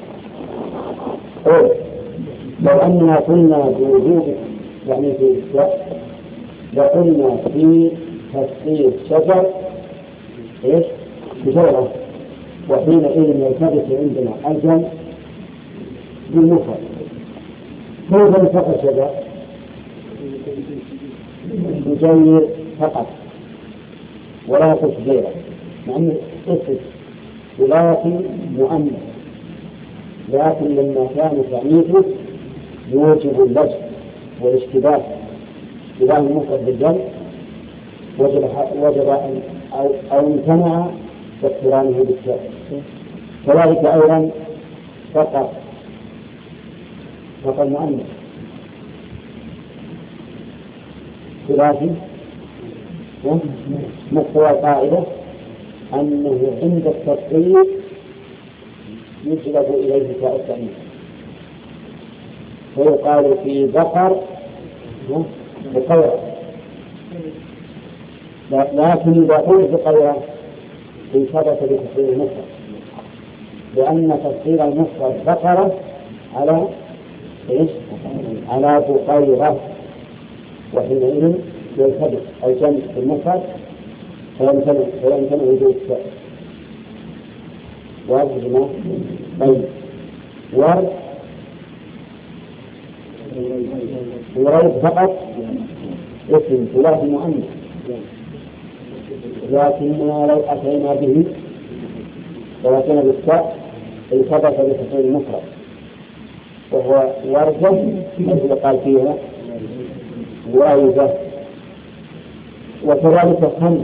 لو أننا قلنا بوجود يعني في التاء لقلنا في تصغير شجر ايش؟ شجرة، وحينئذ يلتبس عندنا الجمع بالمفرد. كيف التقى شجر؟ يجير فقط ولا تصغيره، مع أن اسم ثلاثي مؤنث، لكن لما كان تعنيفه يوجب اللبس والاشتباه اشتباه المفرد بالجمع وجب وجب أو أو امتنع اقترانه بالتاء. كذلك أيضا فقط فقط المؤنث ثلاثي مقتضى القاعدة أنه عند التفصيل يجلب إليه تاء التأنيث، فيقال في ذكر بقيرة، لكن إذا قلت بقيرة انثبت بتفصيل المفرد، لأن تفصيل المفرد ذكر على إيش؟ على بقيرة، وحينئذ يلتبس الجمع بالمفرد فيمتنع وجود التاء. واضح ما؟ طيب ورد ورد فقط اسم ثلاثي مؤنث، لكننا لو أتينا به لو أتينا بالتاء التبس بتفصيل المفرد، وهو وردة مثل قال فيها واردة. وكذلك خمس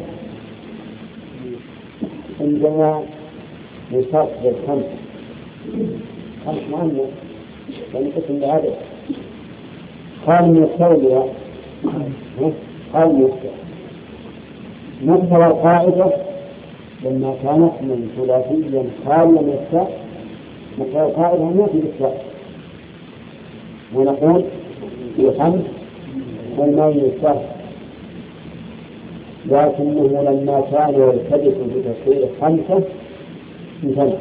عندما يصرف بالخمس خمس مؤنث يعني اسم لعدد قال من التولية قال من التولية مقتضى القاعدة لما كان اسما ثلاثيا خاليا من التاء مقتضى القاعدة نأتي بالتاء ونقول في خمس والمين الصرف، لكنه لما كان يلتبس بتصوير خمسة امتنع.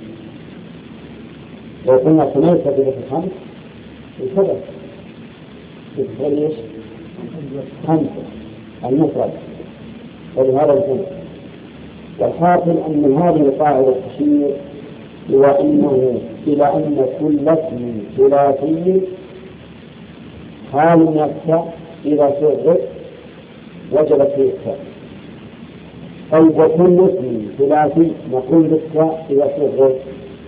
لو قلنا سميت بالخمس التبس بتصوير خمسة المفرد، ولهذا الجمع. والحاصل أن هذه القاعدة تشير إلى أنه إلى أن كل اسم ثلاثي حال من التاء إذا صغر وجبت فيه التاء، أو وكل اسم ثلاثي نقول بالتاء إذا صغر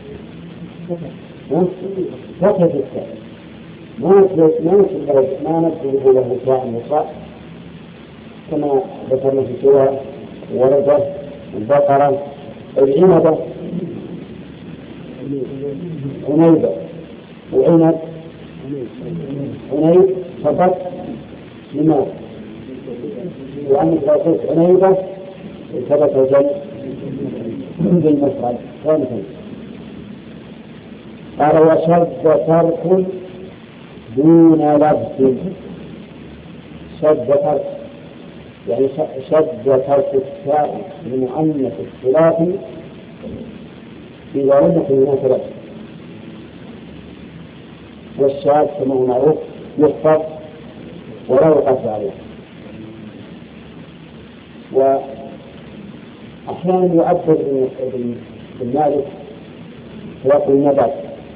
فقط التاء، ما ما نكتب له تاء مطلق كما ذكرنا في سورة وردة البقرة العنبة عنيبة وعنب عنيب فقط لماذا؟ لأنك لو قلت عنيبة ثبت الجمع بالمفرد ثانيا. قال وشد ترك دون لبس، شد ترك يعني شد ترك التاء المؤنث الثلاثي إذا لم يكن هناك لبس، والشاذ كما هو معروف يحفظ ولا يقاس عليه. وأحيانا يعبر بالمالك ويقول نبات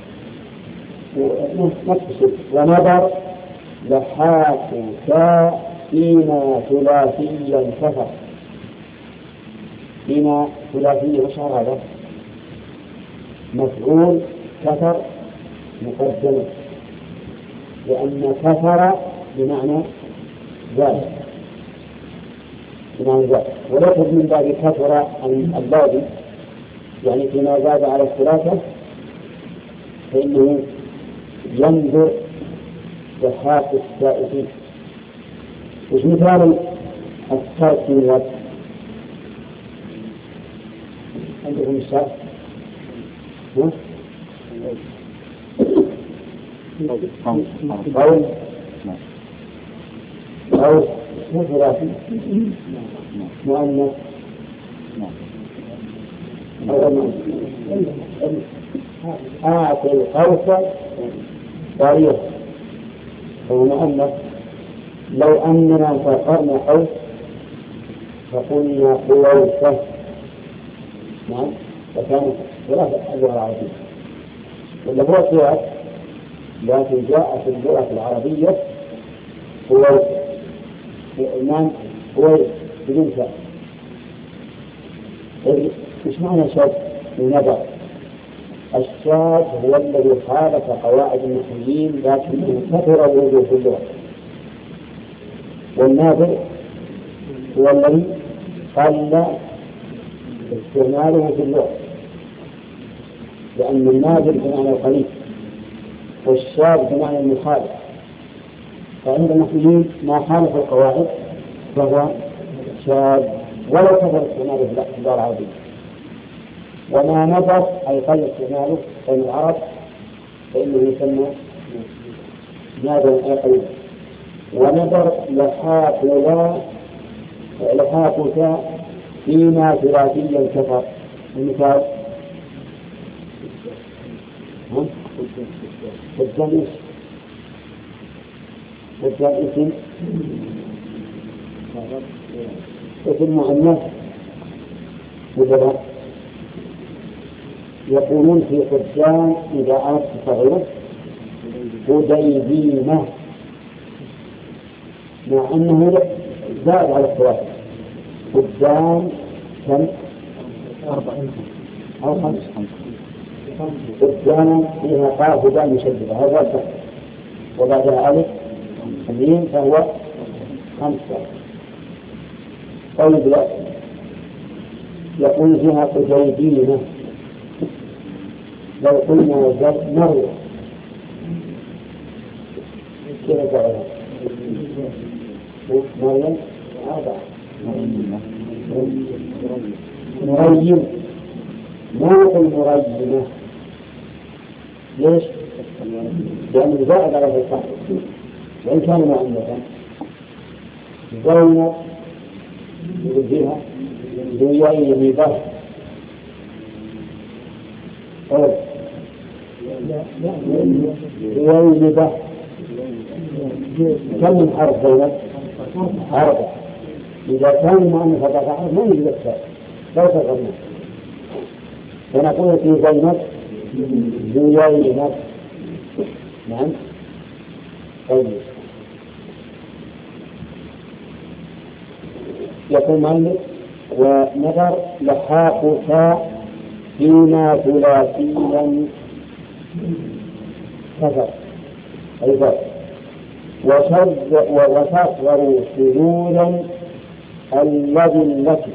نفسه ونظر لحاق تاء فيما ثلاثيا كفر. فيما ثلاثيا وش هذا؟ مفعول كفر مقدم، لأن كفر بمعنى زاد بمعنى زاد، وليس من باب كفر الباقي يعني فيما زاد على الثلاثة فإنه ينظر لحاق السائسين. وش مثال الترك من الوقت؟ عندكم الشرط قول قول مو ثلاثي مؤنث أعطي القوس طريق هو مؤنث. لو أننا فقرنا قوس فقلنا قويسة نعم فكانت ثلاثة أدوار عربية ولا هو ثلاث، لكن جاء في اللغة العربية قويسة الإمام قويس بدون شاء إيش معنى شاذ النظر؟ الشاذ هو الذي خالف قواعد النحويين لكنه كثر وجوده في اللغة، والنادر هو الذي قل استعماله في اللغة، لأن النادر بمعنى القليل والشاذ بمعنى المخالف. فعند النحويين ما خالف القواعد فهو شاذ ولو كثر استعماله في اللغة العربية، وما نظر أي قل استعماله بين العرب فإنه يسمى نادر أي قليل. ونظر لحاق لا لحاق تاء فيما ثلاثيا كثر. المثال قدام قدام اسم اسم مؤنث مجرد. يقولون في قدام إذا أردت صغيرة هديبينة، مع أنه زاد على الثلاثة. قدام كم؟ أربعين أو خمس قدام فيها قاف قدام مشددة هذا الفرق، وبعدها ألف ميم فهو خمسة. طيب يقول فيها قديبينة، لو قلنا مروة كيف تعرف؟ مريم أربعة مريم ما نقول مريمة. ليش؟ لأنه زائد على الفعل وإن كان مؤنثا. زينب يجيها زيين به أو زيين به. كم من حرف زينب؟ أربعة. إذا كان مؤنثا فحرف ما يجب الثالث لا تغنى. فنقول في زينب زيين. نعم. طيب يقول مالك ونظر لحاق تاء فيما ثلاثيا كثر أيضا وتصغر شذوذا الذي التي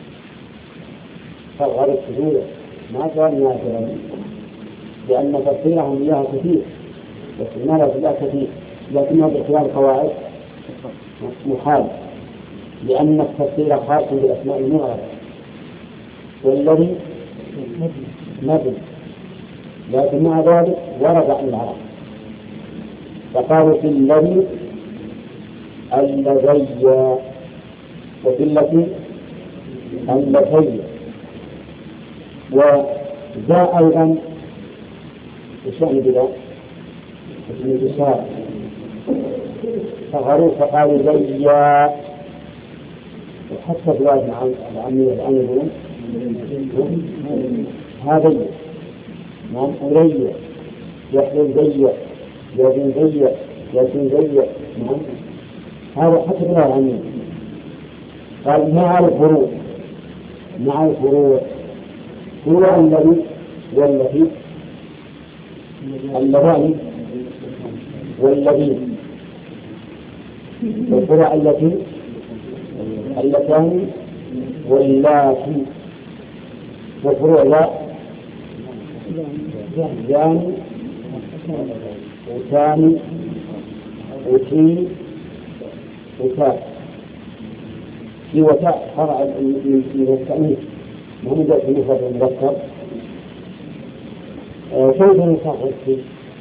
صغرت شذوذا ما كان نافذا، لأن تفسيرهم إياها كثير واستعمالها في الله كثير، لكنها باختيار القواعد محال، لأن التفسير خاص بالأسماء المعرفة والذي نبي، لكن مع ذلك ورد عن العرب فقالوا في الذي اللذي وفي التي اللتي. وجاء أيضا بشأن بلا اسم الإشارة فغروا فقالوا ليا، وحتى في الوقت العامية الآن يقولون هذا نعم أولي يحلل ضيق يزن ضيق يزن ضيق. نعم هذا حتى في الوقت العامية. قال مع الفروع مع الفروع هو الذي والتي اللذان والذين والفروع التي اللتان واللاتي والفروع لا زان وثاني وتي وتاء. في وتاء فرع من التأنيث ما نقدر في مفرد المذكر. كيف نصحح فيه؟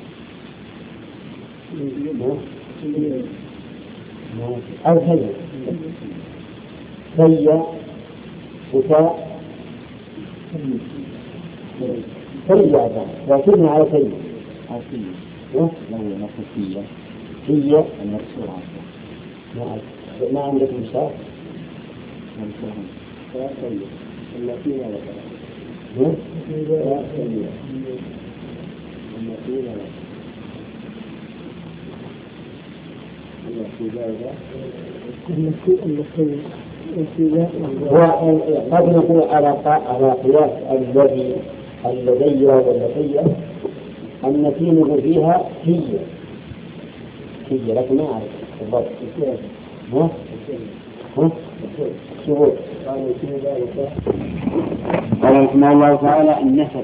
أو هيا هيا وتاء هيا لكنها على هيا لو نقصية هي المكسورة. ما عندك مثال؟ وقد نقول على على قياس الذي الذي والتي النتيجة فيها هي هي لكن ما أعرف بالضبط. ها؟ ها؟ شوف قال رحمه الله تعالى النسب.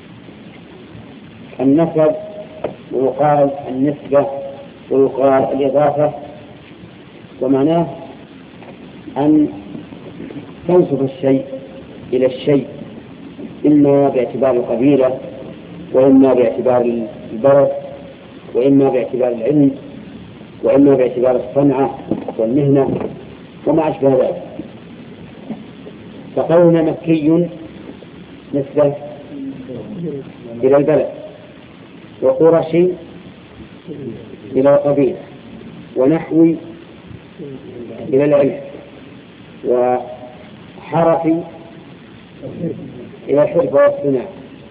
النسب ويقال النسبة ويقال الإضافة، ومعناه أن تنسب الشيء إلى الشيء إما باعتبار القبيلة وإما باعتبار البلد وإما باعتبار العلم وإما باعتبار الصنعة والمهنة وما أشبه ذلك. فقولنا مكي نسبة إلى البلد، وقرشي إلى القبيلة، ونحوي إلى العلم، وحرفي إلى الحرف والصناعة.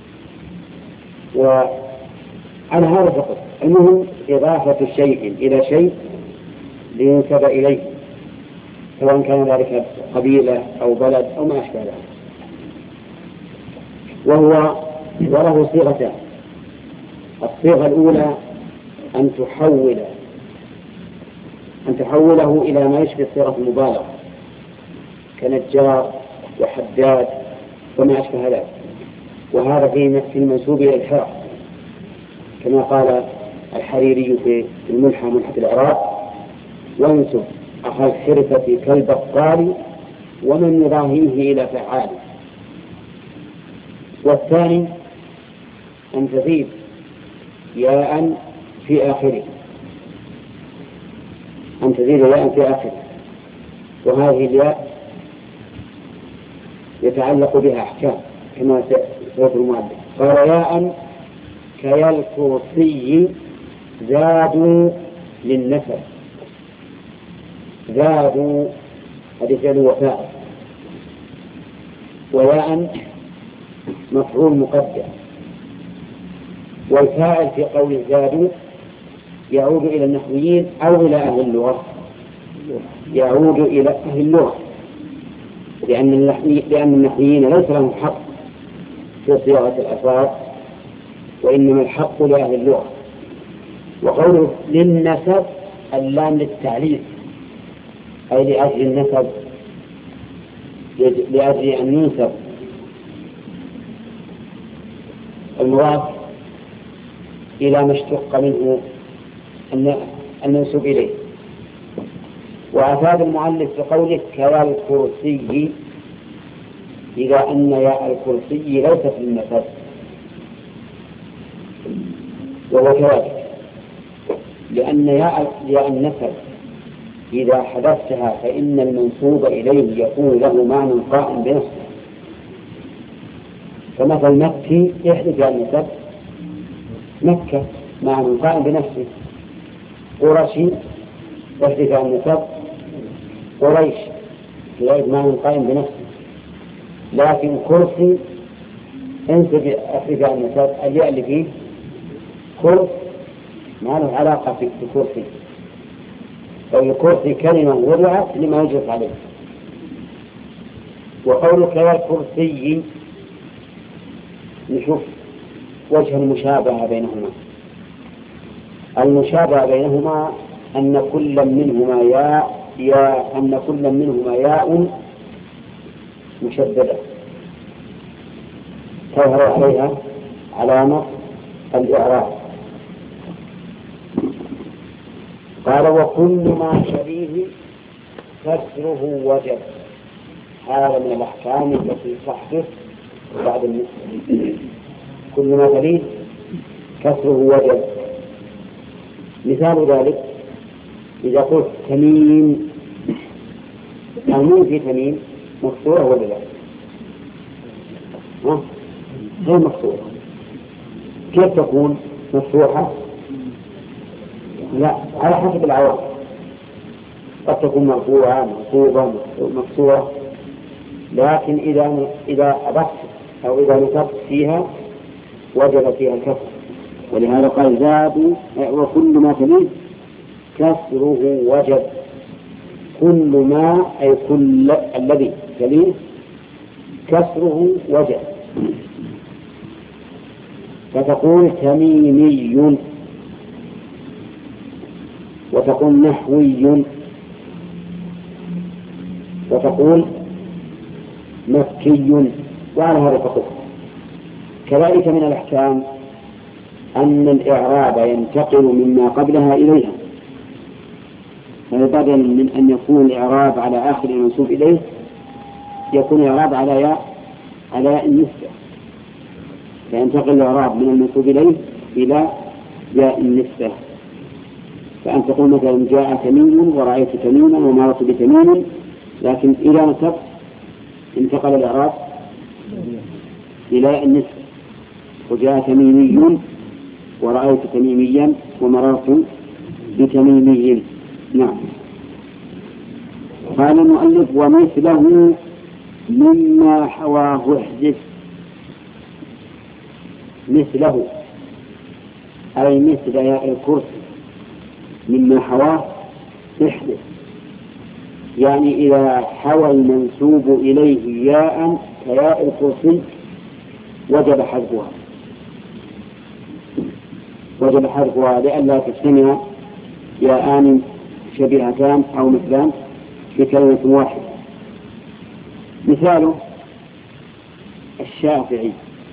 وعلى هذا فقط. المهم إضافة شيء إلى شيء لينسب إليه، سواء كان ذلك قبيلة أو بلد أو ما أشبه ذلك. وهو وله صيغتان. الصيغة الأولى أن تحول أن تحوله إلى ما يشبه صيغة المبالغة كنجار وحداد وما أشبه ذلك، وهذا في المنسوب إلى الحرف كما قال الحريري في الملحة ملحة العراق: وانسب أخا الحرفة كالبقال ومن يضاهيه إلى فعال. والثاني أن تزيد ياء في آخره أن تزيد ياء في آخره وهذه الياء يتعلق بها أحكام كما سيذكر المؤلف. قال: ياء كيا الكرسي زادوا للنسب. زادوا هذه فعل وفاعل، وياء مفعول مقدر. والفاعل في قول زادوا يعود إلى النحويين أو إلى أهل اللغة، يعود إلى أهل اللغة، لأن لأن النحويين ليس لهم حق في صياغة الألفاظ، وإنما الحق لأهل اللغة. وقوله للنسب اللام للتعليل، أي لأجل النسب، لأجل أن ينسب المراد إلى ما اشتق منه أن ينسب إليه. وأفاد المؤلف بقوله كيا الكرسي إلى أن ياء الكرسي ليست للنسب، وهو كذلك، لأن ياء النسب إذا حذفتها فإن المنسوب إليه يكون له معنى قائم بنفسه. فمثل مكي يحدث ياء النسب مكة معنى قائم بنفسه، قرشي يحدث ياء النسب قريش يحدث معنى قائم بنفسه. لكن كرسي انسب ياء النسب الياء اللي فيه كرس ما له علاقة بكرسي، والكرسي كلمة وضعت لما يجلس عليه. وقولك يا الكرسي نشوف وجه المشابهة بينهما. المشابهة بينهما أن كل منهما ياء يا أن كل منهما ياء مشددة تظهر عليها علامة الإعراب. قال: وكل ما شبيه كسره وجب. هذا من الأحكام التي تحدث بعد النسب. كل ما شبيه كسره وجب. مثال ذلك إذا قلت تميم، الميم في تميم مكسورة ولا لا؟ ها؟ غير مكسورة. كيف تكون مفتوحة؟ لا، على حسب العوامل، قد تكون مرفوعة منصوبة مكسورة، لكن إذا إذا أضفت أو إذا نصبت فيها وجب فيها الكسر. ولهذا قال: زادوا وكل ما تميز كسره وجب. كل ما أي كل الذي يليه كسره وجه، فتقول تميمي، وتقول نحوي، وتقول مكي، وعلى هذا تقول. كذلك من الأحكام أن الإعراب ينتقل مما قبلها إليها، فبدلا من أن يكون الإعراب على آخر المنسوب إليه يكون الإعراب على ياء على ياء النسبة، فينتقل الإعراب من المنسوب إليه إلى ياء النسبة. فأن تقول مثلا جاء تميم ورأيت تميما ومررت بتميم، لكن إذا نسبت انتقل الإعراب إلى ياء النسبة، وجاء تميمي ورأيت تميميا ومررت بتميمي. نعم. قال المؤلف ومثله مما حواه احذف. مثله أي مثل ياء الكرسي، مما حواه احذف، يعني إذا حوى المنسوب إليه ياء كياء الكرسي وجب حذفها، وجب حذفها لئلا تجتمع ياءان شبيهتان أو مثلان في كلمة واحدة. مثاله الشافعي،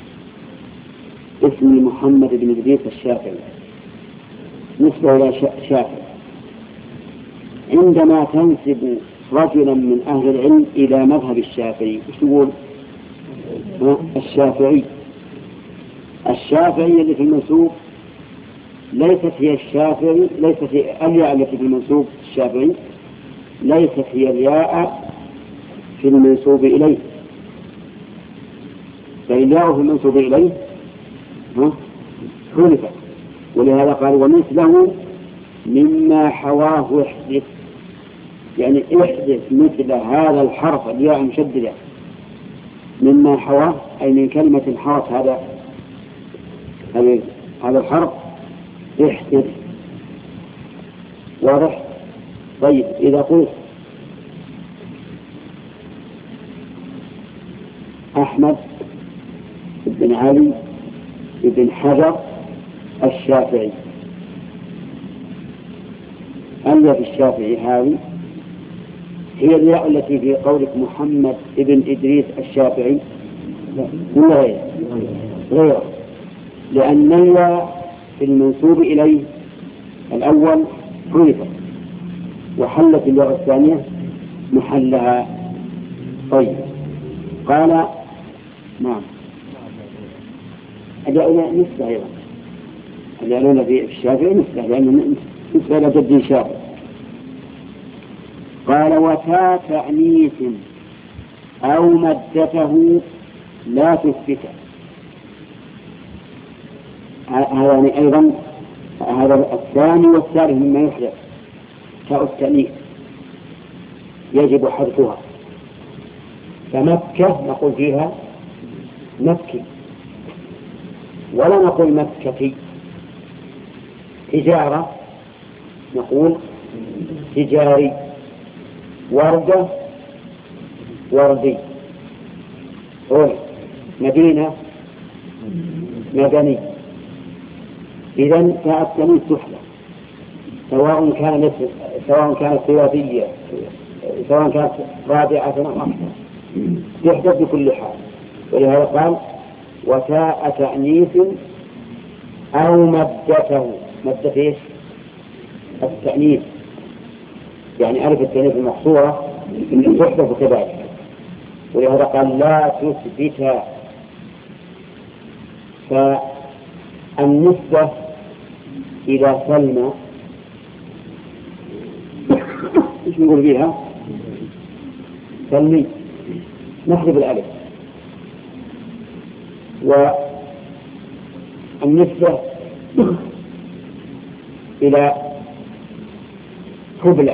اسم محمد بن إدريس الشافعي نسبة إلى شافعي. عندما تنسب رجلا من أهل العلم إلى مذهب الشافعي ايش تقول؟ الشافعي. الشافعي اللي في المنسوب ليست هي الشافعي، ليست هي الياء التي في المنسوب الشافعي ليست هي الياء في المنسوب إليه، فالياء في المنسوب إليه حذفت، ولهذا قال ومثله مما حواه احذف، يعني احذف مثل هذا الحرف الياء مشددة مما حواه، أي من كلمة حرف هذا هذا الحرف احذف. واضح؟ طيب إذا قلت أحمد بن علي بن حجر الشافعي، الياء الشافعي هذه هي الياء التي في قولك محمد بن إدريس الشافعي ولا غير غيره، لأن الياء في المنسوب إليه الأول حذفت وحلت الياء الثانية محلها. طيب قال نعم الياء نسبة أيضا، الياء في الشافعي نسبة لأنه نسبة إلى جد شافعي. قال وتاء تأنيث أو مدته لا تثبت. هذا يعني أيضا هذا الثاني والثالث مما يحدث. تاء التأنيث يجب حذفها، فمكة نقول فيها مكي ولا نقول مكتي. تجارة نقول تجاري، وردة وردي، مدينة مدني. إذن تاء التأنيث تحذف سواء كانت سواء كانت ثلاثية سواء كانت رابعة أو أكثر، تحذف بكل حال. ولهذا قال وتاء تأنيث أو مدته. مدة إيش؟ التأنيث، يعني ألف التأنيث المقصورة تحذف كذلك. ولهذا قال لا تثبت. فالنسبة إلى سلمى إيش نقول فيها؟ سلمي، نحذف الألف. والنسبة إلى حبلى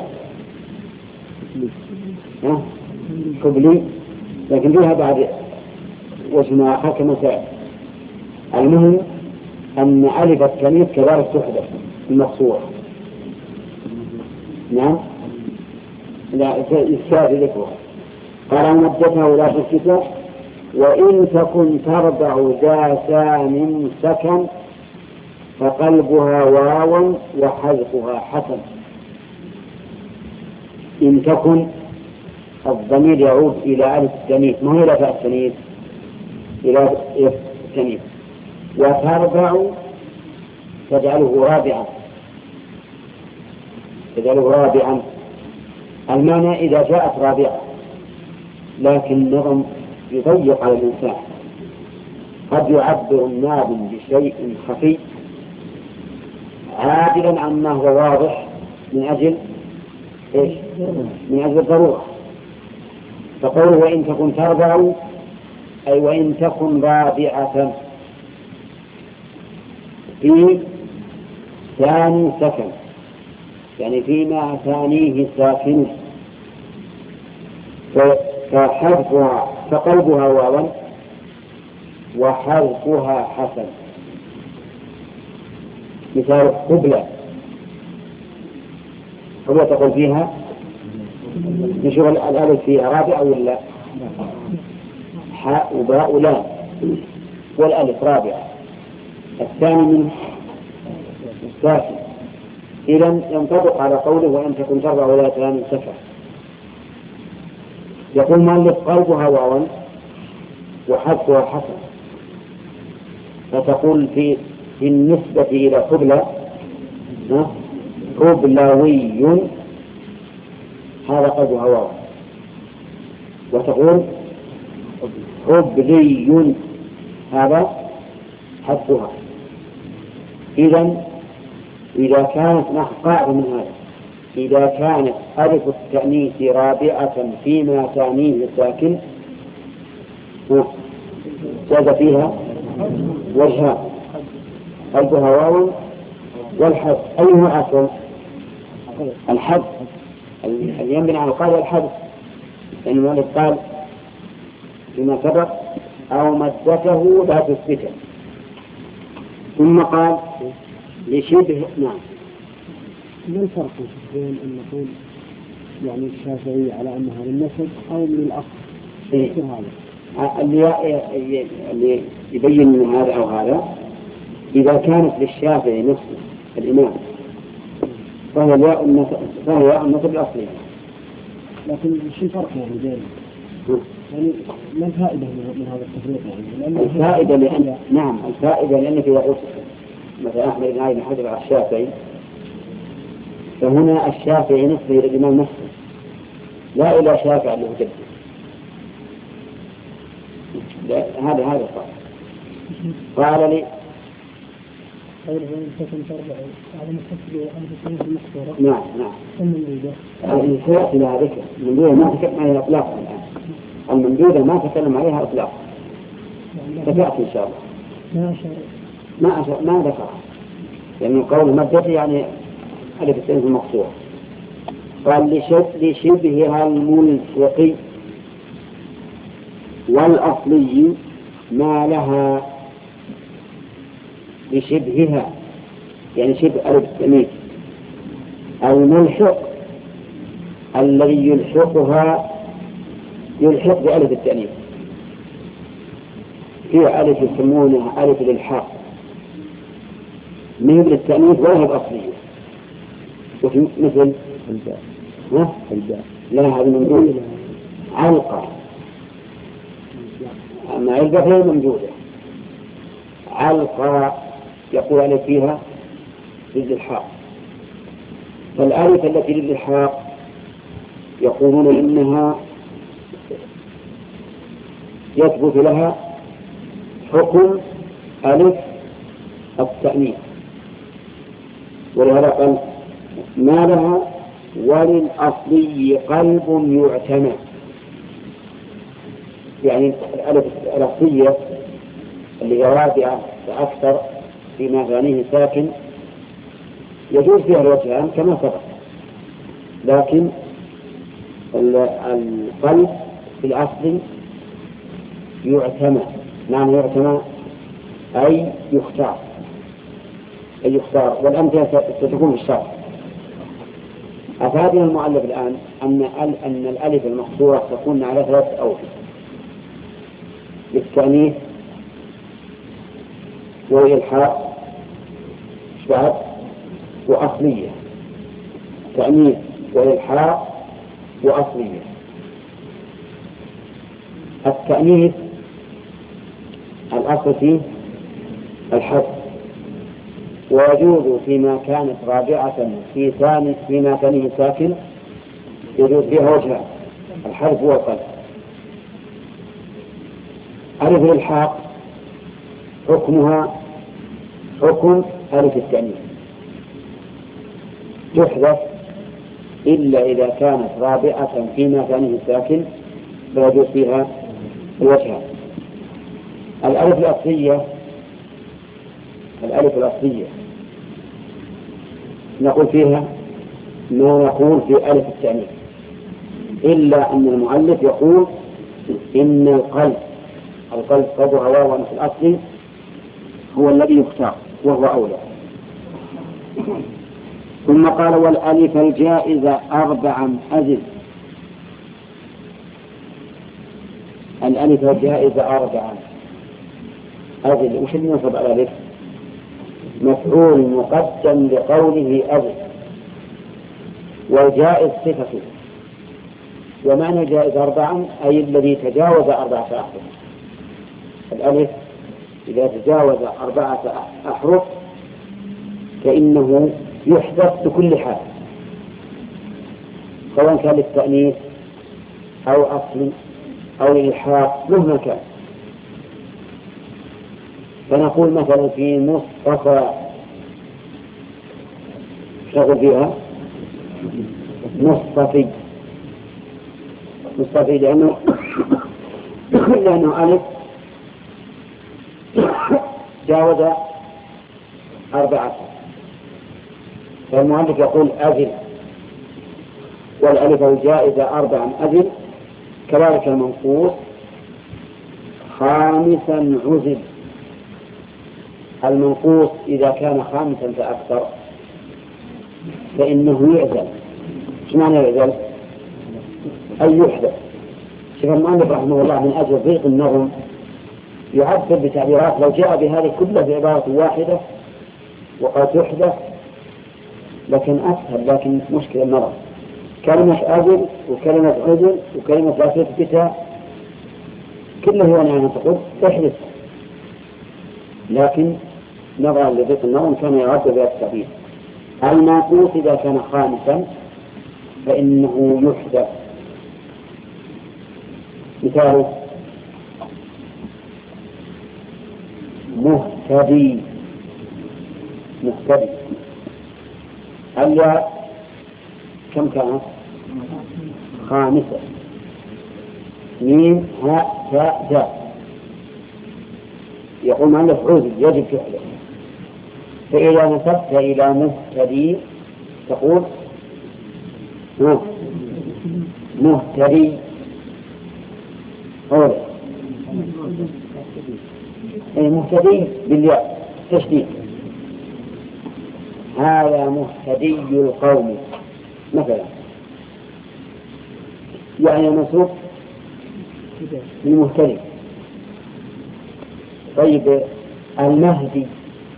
حبلي، لكن فيها بعد واسمها آخر كما سأل. المهم أن ألف التأنيث كذلك تحدث المقصورة. نعم لا يستاذ ذكرها. قال مدته لا تسكت وإن تكن تربع ذا ثان سكن فقلبها واو وحذفها حسن. إن تكن الضمير يعود إلى ألف التانيث ما هو إلى فاء التانيث، إلى التانيث. وتربع تجعله رابعا، تجعله رابعا. المعنى إذا جاءت رابعة، لكن النظم يضيق على الإنسان، قد يعبر الناظم بشيء خفي عادلا عما هو واضح من أجل إيش؟ من أجل الضرورة. فقوله وإن تكن تربع أي وإن تكن رابعة في ثاني سكن، يعني فيما ثانيه ساكن، فحذفها فقلبها واوا وحذفها حسن. مثال قبلة هو تقول فيها نشوف الألف فيها رابعة ولا حاء وباء لا، والألف رابعة، الثاني من الساكن. إذن ينطبق على قوله وإن تكن تربع ولا ثاني سكن. يقول مؤلف قلبها واوا وحذفها حسن، فتقول في في النسبة إلى قبلة قبلوي هذا قلبها واوا، وتقول قبلي هذا حذفها. إذن إذا كانت نحو قاعدة من هذا، إذا كانت ألف التأنيث رابعة فيما ثانيه ساكن جاز فيها وجهان، قلبها واو والحذف. أيهما أصل؟ الحذف اللي ينبني على القاعدة الحذف، لأن المؤلف قال فيما سبق أو مدته لا تثبته، ثم قال لشبه. نعم. ما الفرق بين أن نقول يعني الشافعي على أنها للنسب أو من الأصل؟ إيه؟ اللي اللي يبين من هذا أو هذا إذا كانت للشافعي نفسه الإمام فهو ياء النسب، فهو ياء النسب الأصلي. لكن شو الفرق يعني بين يعني ما الفائدة من هذا التفريق يعني؟ الفائدة لأن نعم الفائدة لأنك إذا قلت مثلا أحمد بن علي حجر على الشافعي، فهنا الشافعي نسبة إلى الإمام نفسه لا إلى شافع اللي هو جده. هذا هذا صار. قال لي نعم نعم الإنساء إلى ذكر المندوبة ما تكلم عليها إطلاقا الآن، المندوبة ما تكلم عليها إطلاقا، فتأتي إن شاء الله ما أشار ما ذكر، لأن قول مدته يعني ألف التأنيث المقصورة. قال لشبهها الملصق والأصلي ما لها لشبهها، يعني شبه ألف التأنيث. الملحق الذي يلحقها يلحق بألف التأنيث، فيه ألف يسمونها ألف الإلحاق، من التأنيث ولا هي الأصلية. وفي مثل الباء ها الباء لا هذا ممدودة علقة، أما الباء هي ممدودة علقة يقول عليه فيها للإلحاق. فالآلف التي للإلحاق يقولون إنها يثبت لها حكم ألف التأنيث، ولهذا قال ما لها وللأصلي قلب يعتمى، يعني الألف الأصلية اللي هي رابعة وأكثر فيما ثانيه ساكن يجوز فيها الوجهان كما سبق، لكن القلب في الأصل يعتمى. معنى يعتمى أي يختار، أي يختار، والأمثلة ستكون في الشرع. أفادنا المؤلف الآن أن أن الألف المقصورة تكون على ثلاثة أوجه: للتأنيث وإلحاق بعد وأصلية. تأنيث وإلحاق وأصلية. التأنيث الأصل فيه الحذف، ويجوز فيما كانت رابعة في ثاني فيما ثانيه ساكن يجوز فيها وجهان: الحذف والقلب. ألف الإلحاق حكمها حكم ألف التأنيث، تحذف إلا إذا كانت رابعة فيما ثانيه ساكن فيجوز فيها الوجهان. الألف الأصلية الألف الأصلية نقول فيها ما نقول في ألف التأنيث، إلا أن المؤلف يقول إن القلب القلب قد هواه في الأصل هو الذي يختار وهو أولى. ثم قال: والألف الجائزة أربعا أزل. الألف الجائزة أربعا أزل. وش اللي ينصب على ذلك؟ مفعول مقدم لقوله أزل، والجائز صفته. ومعنى جائز أربعا أي الذي تجاوز أربعة أحرف. الألف إذا تجاوز أربعة أحرف فإنه يحذف بكل حال، سواء كان للتأنيث أو أصل أو الإلحاق مهما كان. فنقول مثلا في مصطفى شغل فيها مصطفي مصطفي لأنه لأنه ألف جاوز أربعة، فالمؤلف يقول أزل، والألف الجائزة أربعا أزل. كذلك المنقوص خامسا عزل. المنقوص إذا كان خامسا فأكثر فإنه يعزل. ايش معنى يعزل؟ أي يحدث. شوف المؤلف رحمه الله من أجل ضيق النظم يعبر بتعبيرات لو جاء بهذه كلها في عبارة واحدة وقد تحدث لكن أسهل، لكن مشكلة النظر. كلمة أزل وكلمة عزل وكلمة لا تثبت كلها هو يعني تقول تحدث، لكن نظرا لضيق النظم كان يعبر بهذا التعبير. المنقوص إذا كان خامسا فإنه يحدث. مثاله مهتدي. مهتدي الياء كم كانت؟ خامسة. ميم هاء تاء داء. يقول مؤلف عزل يجب فعله. فإذا نسبت إلى مهتدي تقول مهتدي أولا. أي مهتدي بالياء تشديد. هذا مهتدي القوم مثلا، يعني مسوق للمهتدي. طيب المهدي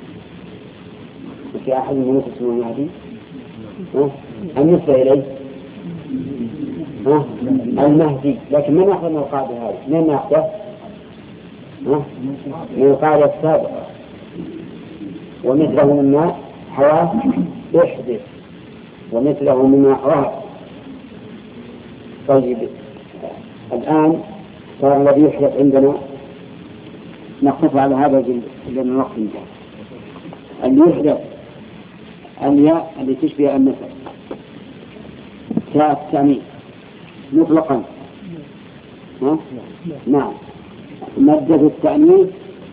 في أحد من اسمه المهدي النسبة إليه المهدي، لكن من أخذ من القاعدة هذه؟ من أخذ من القاعدة السابقة ومثله مما حواه يحدث ومثله مما حواه. طيب الآن صار الذي يحدث عندنا نقف على هذا لأن الوقت انتهى. اللي يحدث الياء اللي تشبه النسب تاء التأنيث مطلقا. ها؟ نعم. مادة التأنيث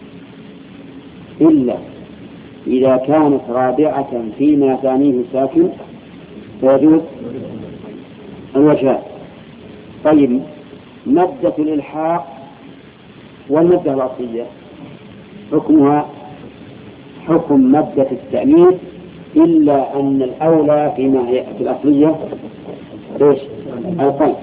إلا إذا كانت رابعة فيما ثانيه ساكن فيجوز الوجهان. طيب مادة الإلحاق والمادة الأصلية حكمها حكم مادة التأنيث إلا أن الأولى فيما هي في الأصلية إيش؟ القلب.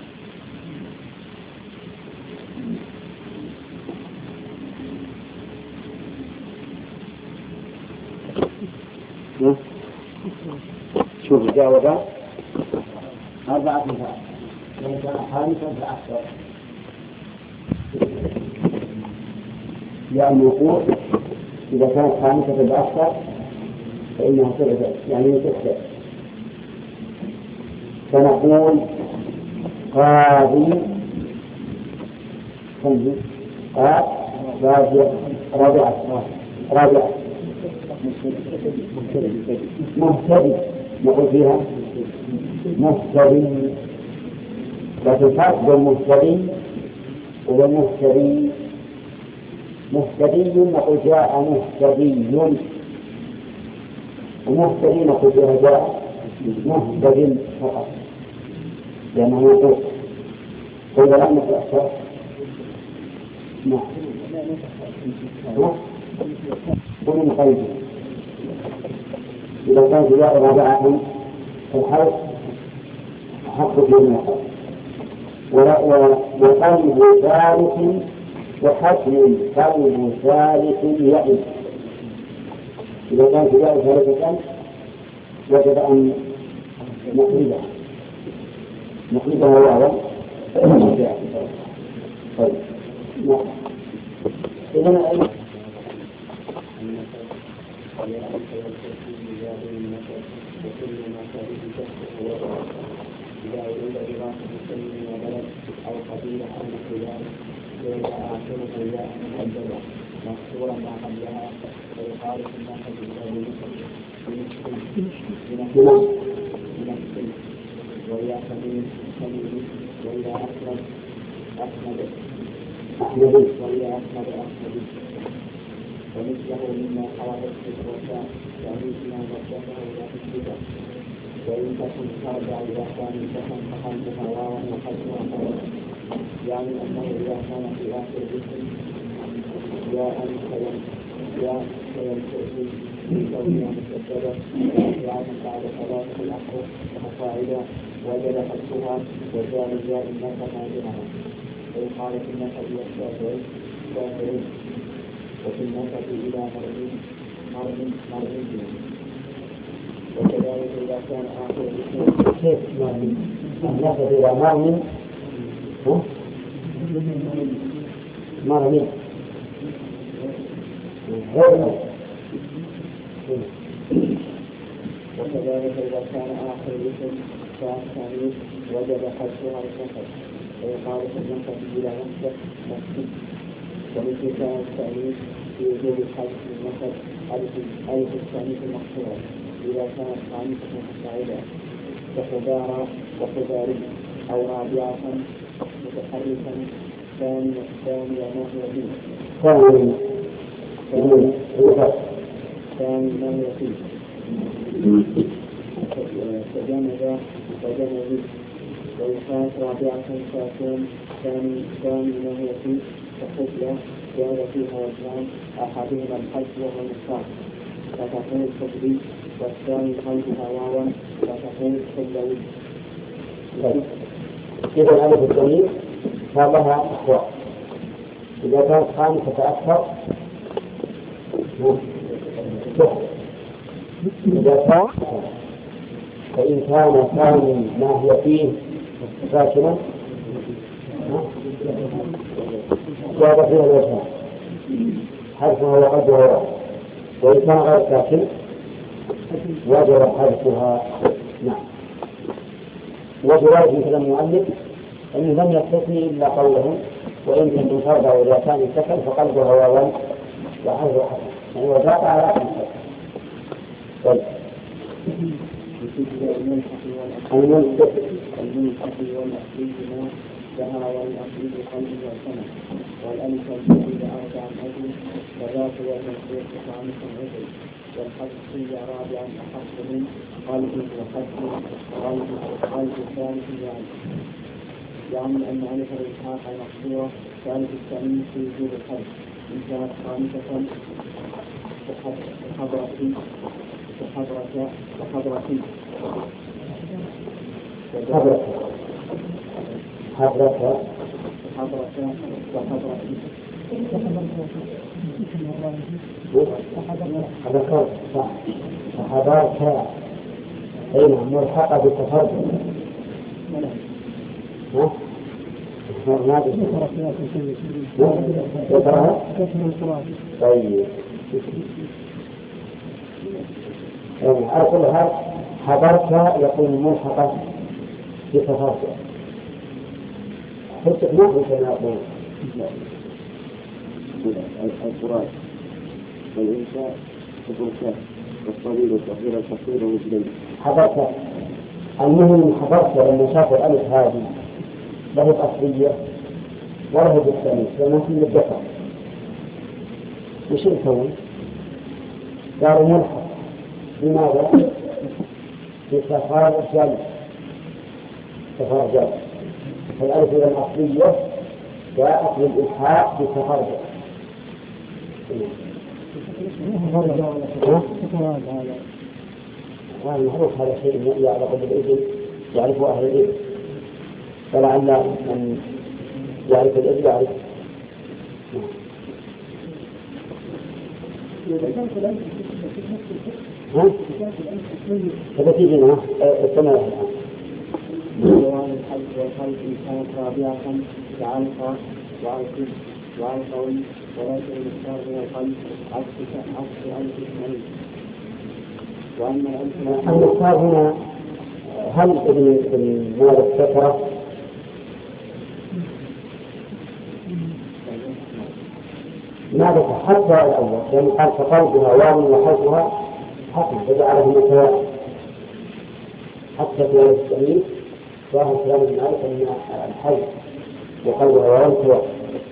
شوف جاوب أربعة مثال وإن كان خامسا فأكثر. يعني الوقوع إذا كانت خامسة فأكثر فإنها تغفر يعني تغفر. فنقول قاضي خمسة قاض رابعة رابعة رابعة مهتدي نقول فيها مهتدي، لكن فرق بين مهتدي ومهتدي. مهتدي نقول جاء مهتدي، ومهتدي نقول فيها جاء مهتدي فقط لأنه يقول قل لا نقول أكثر. نعم ومن قيده إذا كان جاء رابعة الحرف حق في النقل وقلب ثالث وحكم قلب ثالث يئن. إذا كان جاء ثالثة وجب أن نقلبها نقلبها واو. طيب إذن إذا أريد إضافة سلم وبلد أو قبيلة أو نحو ذلك وإذا آخره جاء مقدمة مقصورا ما قبلها فيقال الناس بالله بنفسه وإذا سمين سمين وإذا أسند أسند وإذا أسند أسند ومثله مما حرمت الوفاء يعني فيما وجهه إلى تثبيته. وإن تكن ترجع إلى ثاني فهم فخلفها واوا وخلفها قولا، يعني أنه إذا كان في آخر الاسم يا أن يا فينتهي من كونها مسددة يعني بعد ثلاثة الأحرف فقاعدة وجد حذفها وجاء الجاء الناس نازلها. ويقال في النسب والشافعي شافعي وفي النسب إلى مرض مرض مرض. وكذلك إذا كان آخر الاسم كيف مرض النسب إلى مرض مرض وكذلك إذا كان آخر الاسم كالتانيث وجب حذفها النسب ويقال في النسب إلى نفسه مسجد. ومثل كان التأنيث في وجوب الحذف النسب ألف التأنيث المقصورة إذا كانت خامسة متساعدة كحبارة وحباري أو رابعة متحركا ثاني ثاني ما هو فيه ثاني ما هو فيه فجمد فجمد. وإن كانت رابعة ساكن ثاني ثاني ما هو فيه فحبلة جاد فيها وجهان أحدهما الحج وهو النصاب فتقول التطبيق والثاني خلفها واوا فتقول حبلة. إذا الألف الدليل فلها أخوات. إذا كانت خامسة أكثر إذا كان فإن كان ثاني ما هي فيه ساكنة جاب فيها الوجهان حذفها وقدرها. وإن كان غير ساكن وجب حذفها. نعم. وجواز مثل المؤلف أنه لم يستثني إلا قوله وإن كنتم ترضى إذا كان سكن فقلبها واوا وحذف حذف يعني وجاء على أحد. طيب المنطق المنطق والأصلي ما لها والأصلي قلب والسنة والألف الجديد أربع أجل وذاك والمنطق خامس أجل والحذف رابعا أحق من قلب وحذف قلب قلب ثالث يعني يعني أن ألف الإلحاق مقصورة ثالث التأمين في وجود الحذف إن كانت خامسة وحضرت وحضرة وحضرة حضرة حضرة وحضرة وحضرة حضرت صح وحضرت أين ملحقة بالتفرد ها؟ ما طيب يعني على كل حال حضرت يكون ملحقا بتفرد حتى نحن كما نقول القرآن والإنساء والبركات والطويل والصغير والقصير والجليل. حضرت المهم حضرت لما شاف الألف هذه له الأصلية وله بالثاني لما في الدفع وش يسوي؟ قالوا ملحق لماذا؟ بتفارج جل تفارج جل فالألف إلى الأصلية جاءت للإلحاق بتفارج هذا معروف هذا شيء يعرف بالإذن يعرف أهل الإذن فلعل من يعرف الإذن يعرف ها؟ هذا في جنة السنة الآن جوان الحج والخلق كانت رابعة وعلقة وعلقة وعلقوي ولكن المختار من القلب عكس عكس ألف إسماعيل. وأما الألف المختار هنا هل ابن مال السفرة ماذا حتى الأول لأن قال فقلبها واو وحرفها حقا فجعله متواء حتى في التأمين وهو كلام ابن مالك أن الحج وقلبها واو سواء.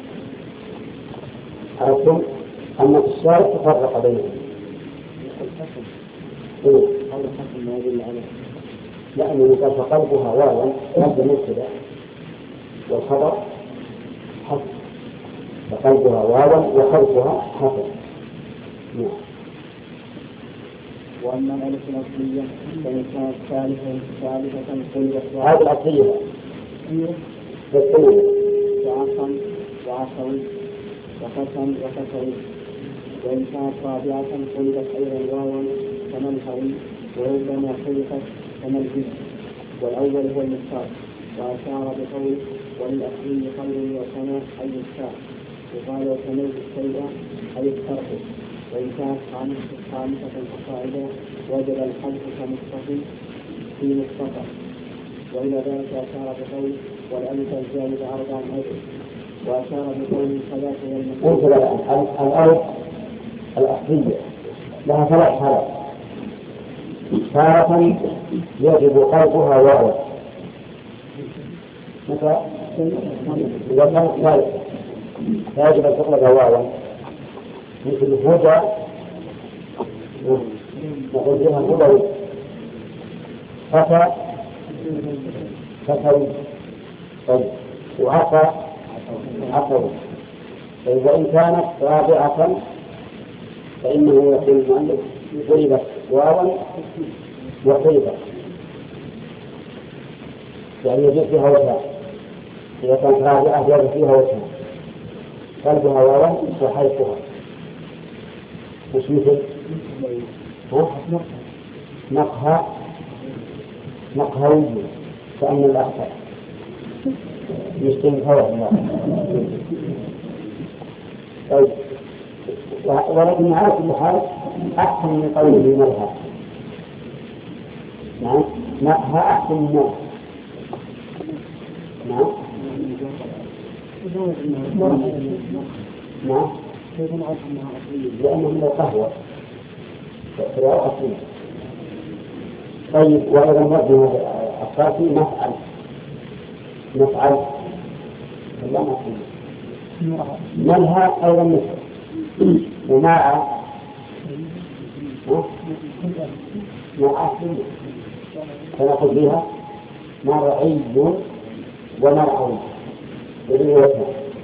عرفتم أن الشارع تفرق بينهم لأنه قال فقلبها واو قلب مبتدأ والخبر حق فقلبها واو وحرفها حق. وأما الألف الأصلية فإن كانت ثالثة ثالثة قلبت هذه الأصلية وعصا وعصوي وقسم وقسوي. وإن كانت رابعة قلبت أيضا واوا كملهوي وربما خلقت كملهي والأول هو المختار. وأشار بقول وللأصلي قول وسمع أي الشاء وقال وسميت الشيء أي الترك. وإن كانت خامسة فصاعدا وجب الحذف كمصطفى في مصطفى. وإلى ذلك أشار بقول والألف الزائد أربع أجر. وأشار بقول ثلاث والمصطفى. الألف الأصلية لها ثلاث حالات. تارة يجب قلبها واو مثل إذا كانت ثالثة فيجب أن تقلب واوا مثل هدى نقول فيها هدوي فتى فتوي طيب وعصى عصوي. طيب وإن كانت رابعة فإنه يقول المؤلف قلبت واوا وقلبت يعني يجب فيها وجهان. إذا كانت رابعة يجب فيها وجهان قلبها واوا وحيثها مش مثل نقها نقهوي كأن الأخطر يشتم هوا. طيب ولكن على كل حال أحسن من قوله ملها. نعم نقها أحسن من نقها. نعم نعم لأنه من القهوة فهو أصلي. طيب وأيضا نرجو الصافي نفعل نفعل لا نفعل ملها أيضا مثل وماء ماء فنقول فيها مرعي ومرعوي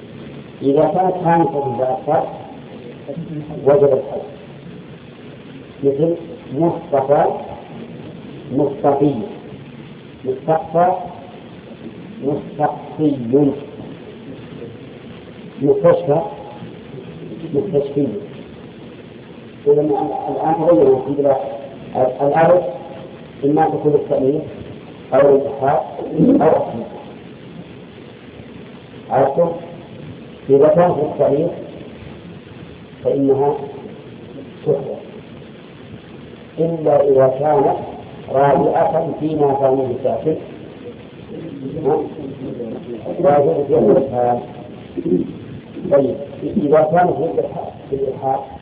إذا كانت خامسة فأكثر وجب الحج. مثل مصطفى مصطفي، مستقصى مستقصي، مستشفى مستشفي. إذا الآن تغير عندنا الألف إما تكون التأنيث أو الإلحاق أو التأنيث. عرفتم؟ إذا كانت التأنيث فإنها تحذف إلا إذا كانت راجعة فيما كان ساكن راجعة فيها. طيب إذا كانت في الإلحاق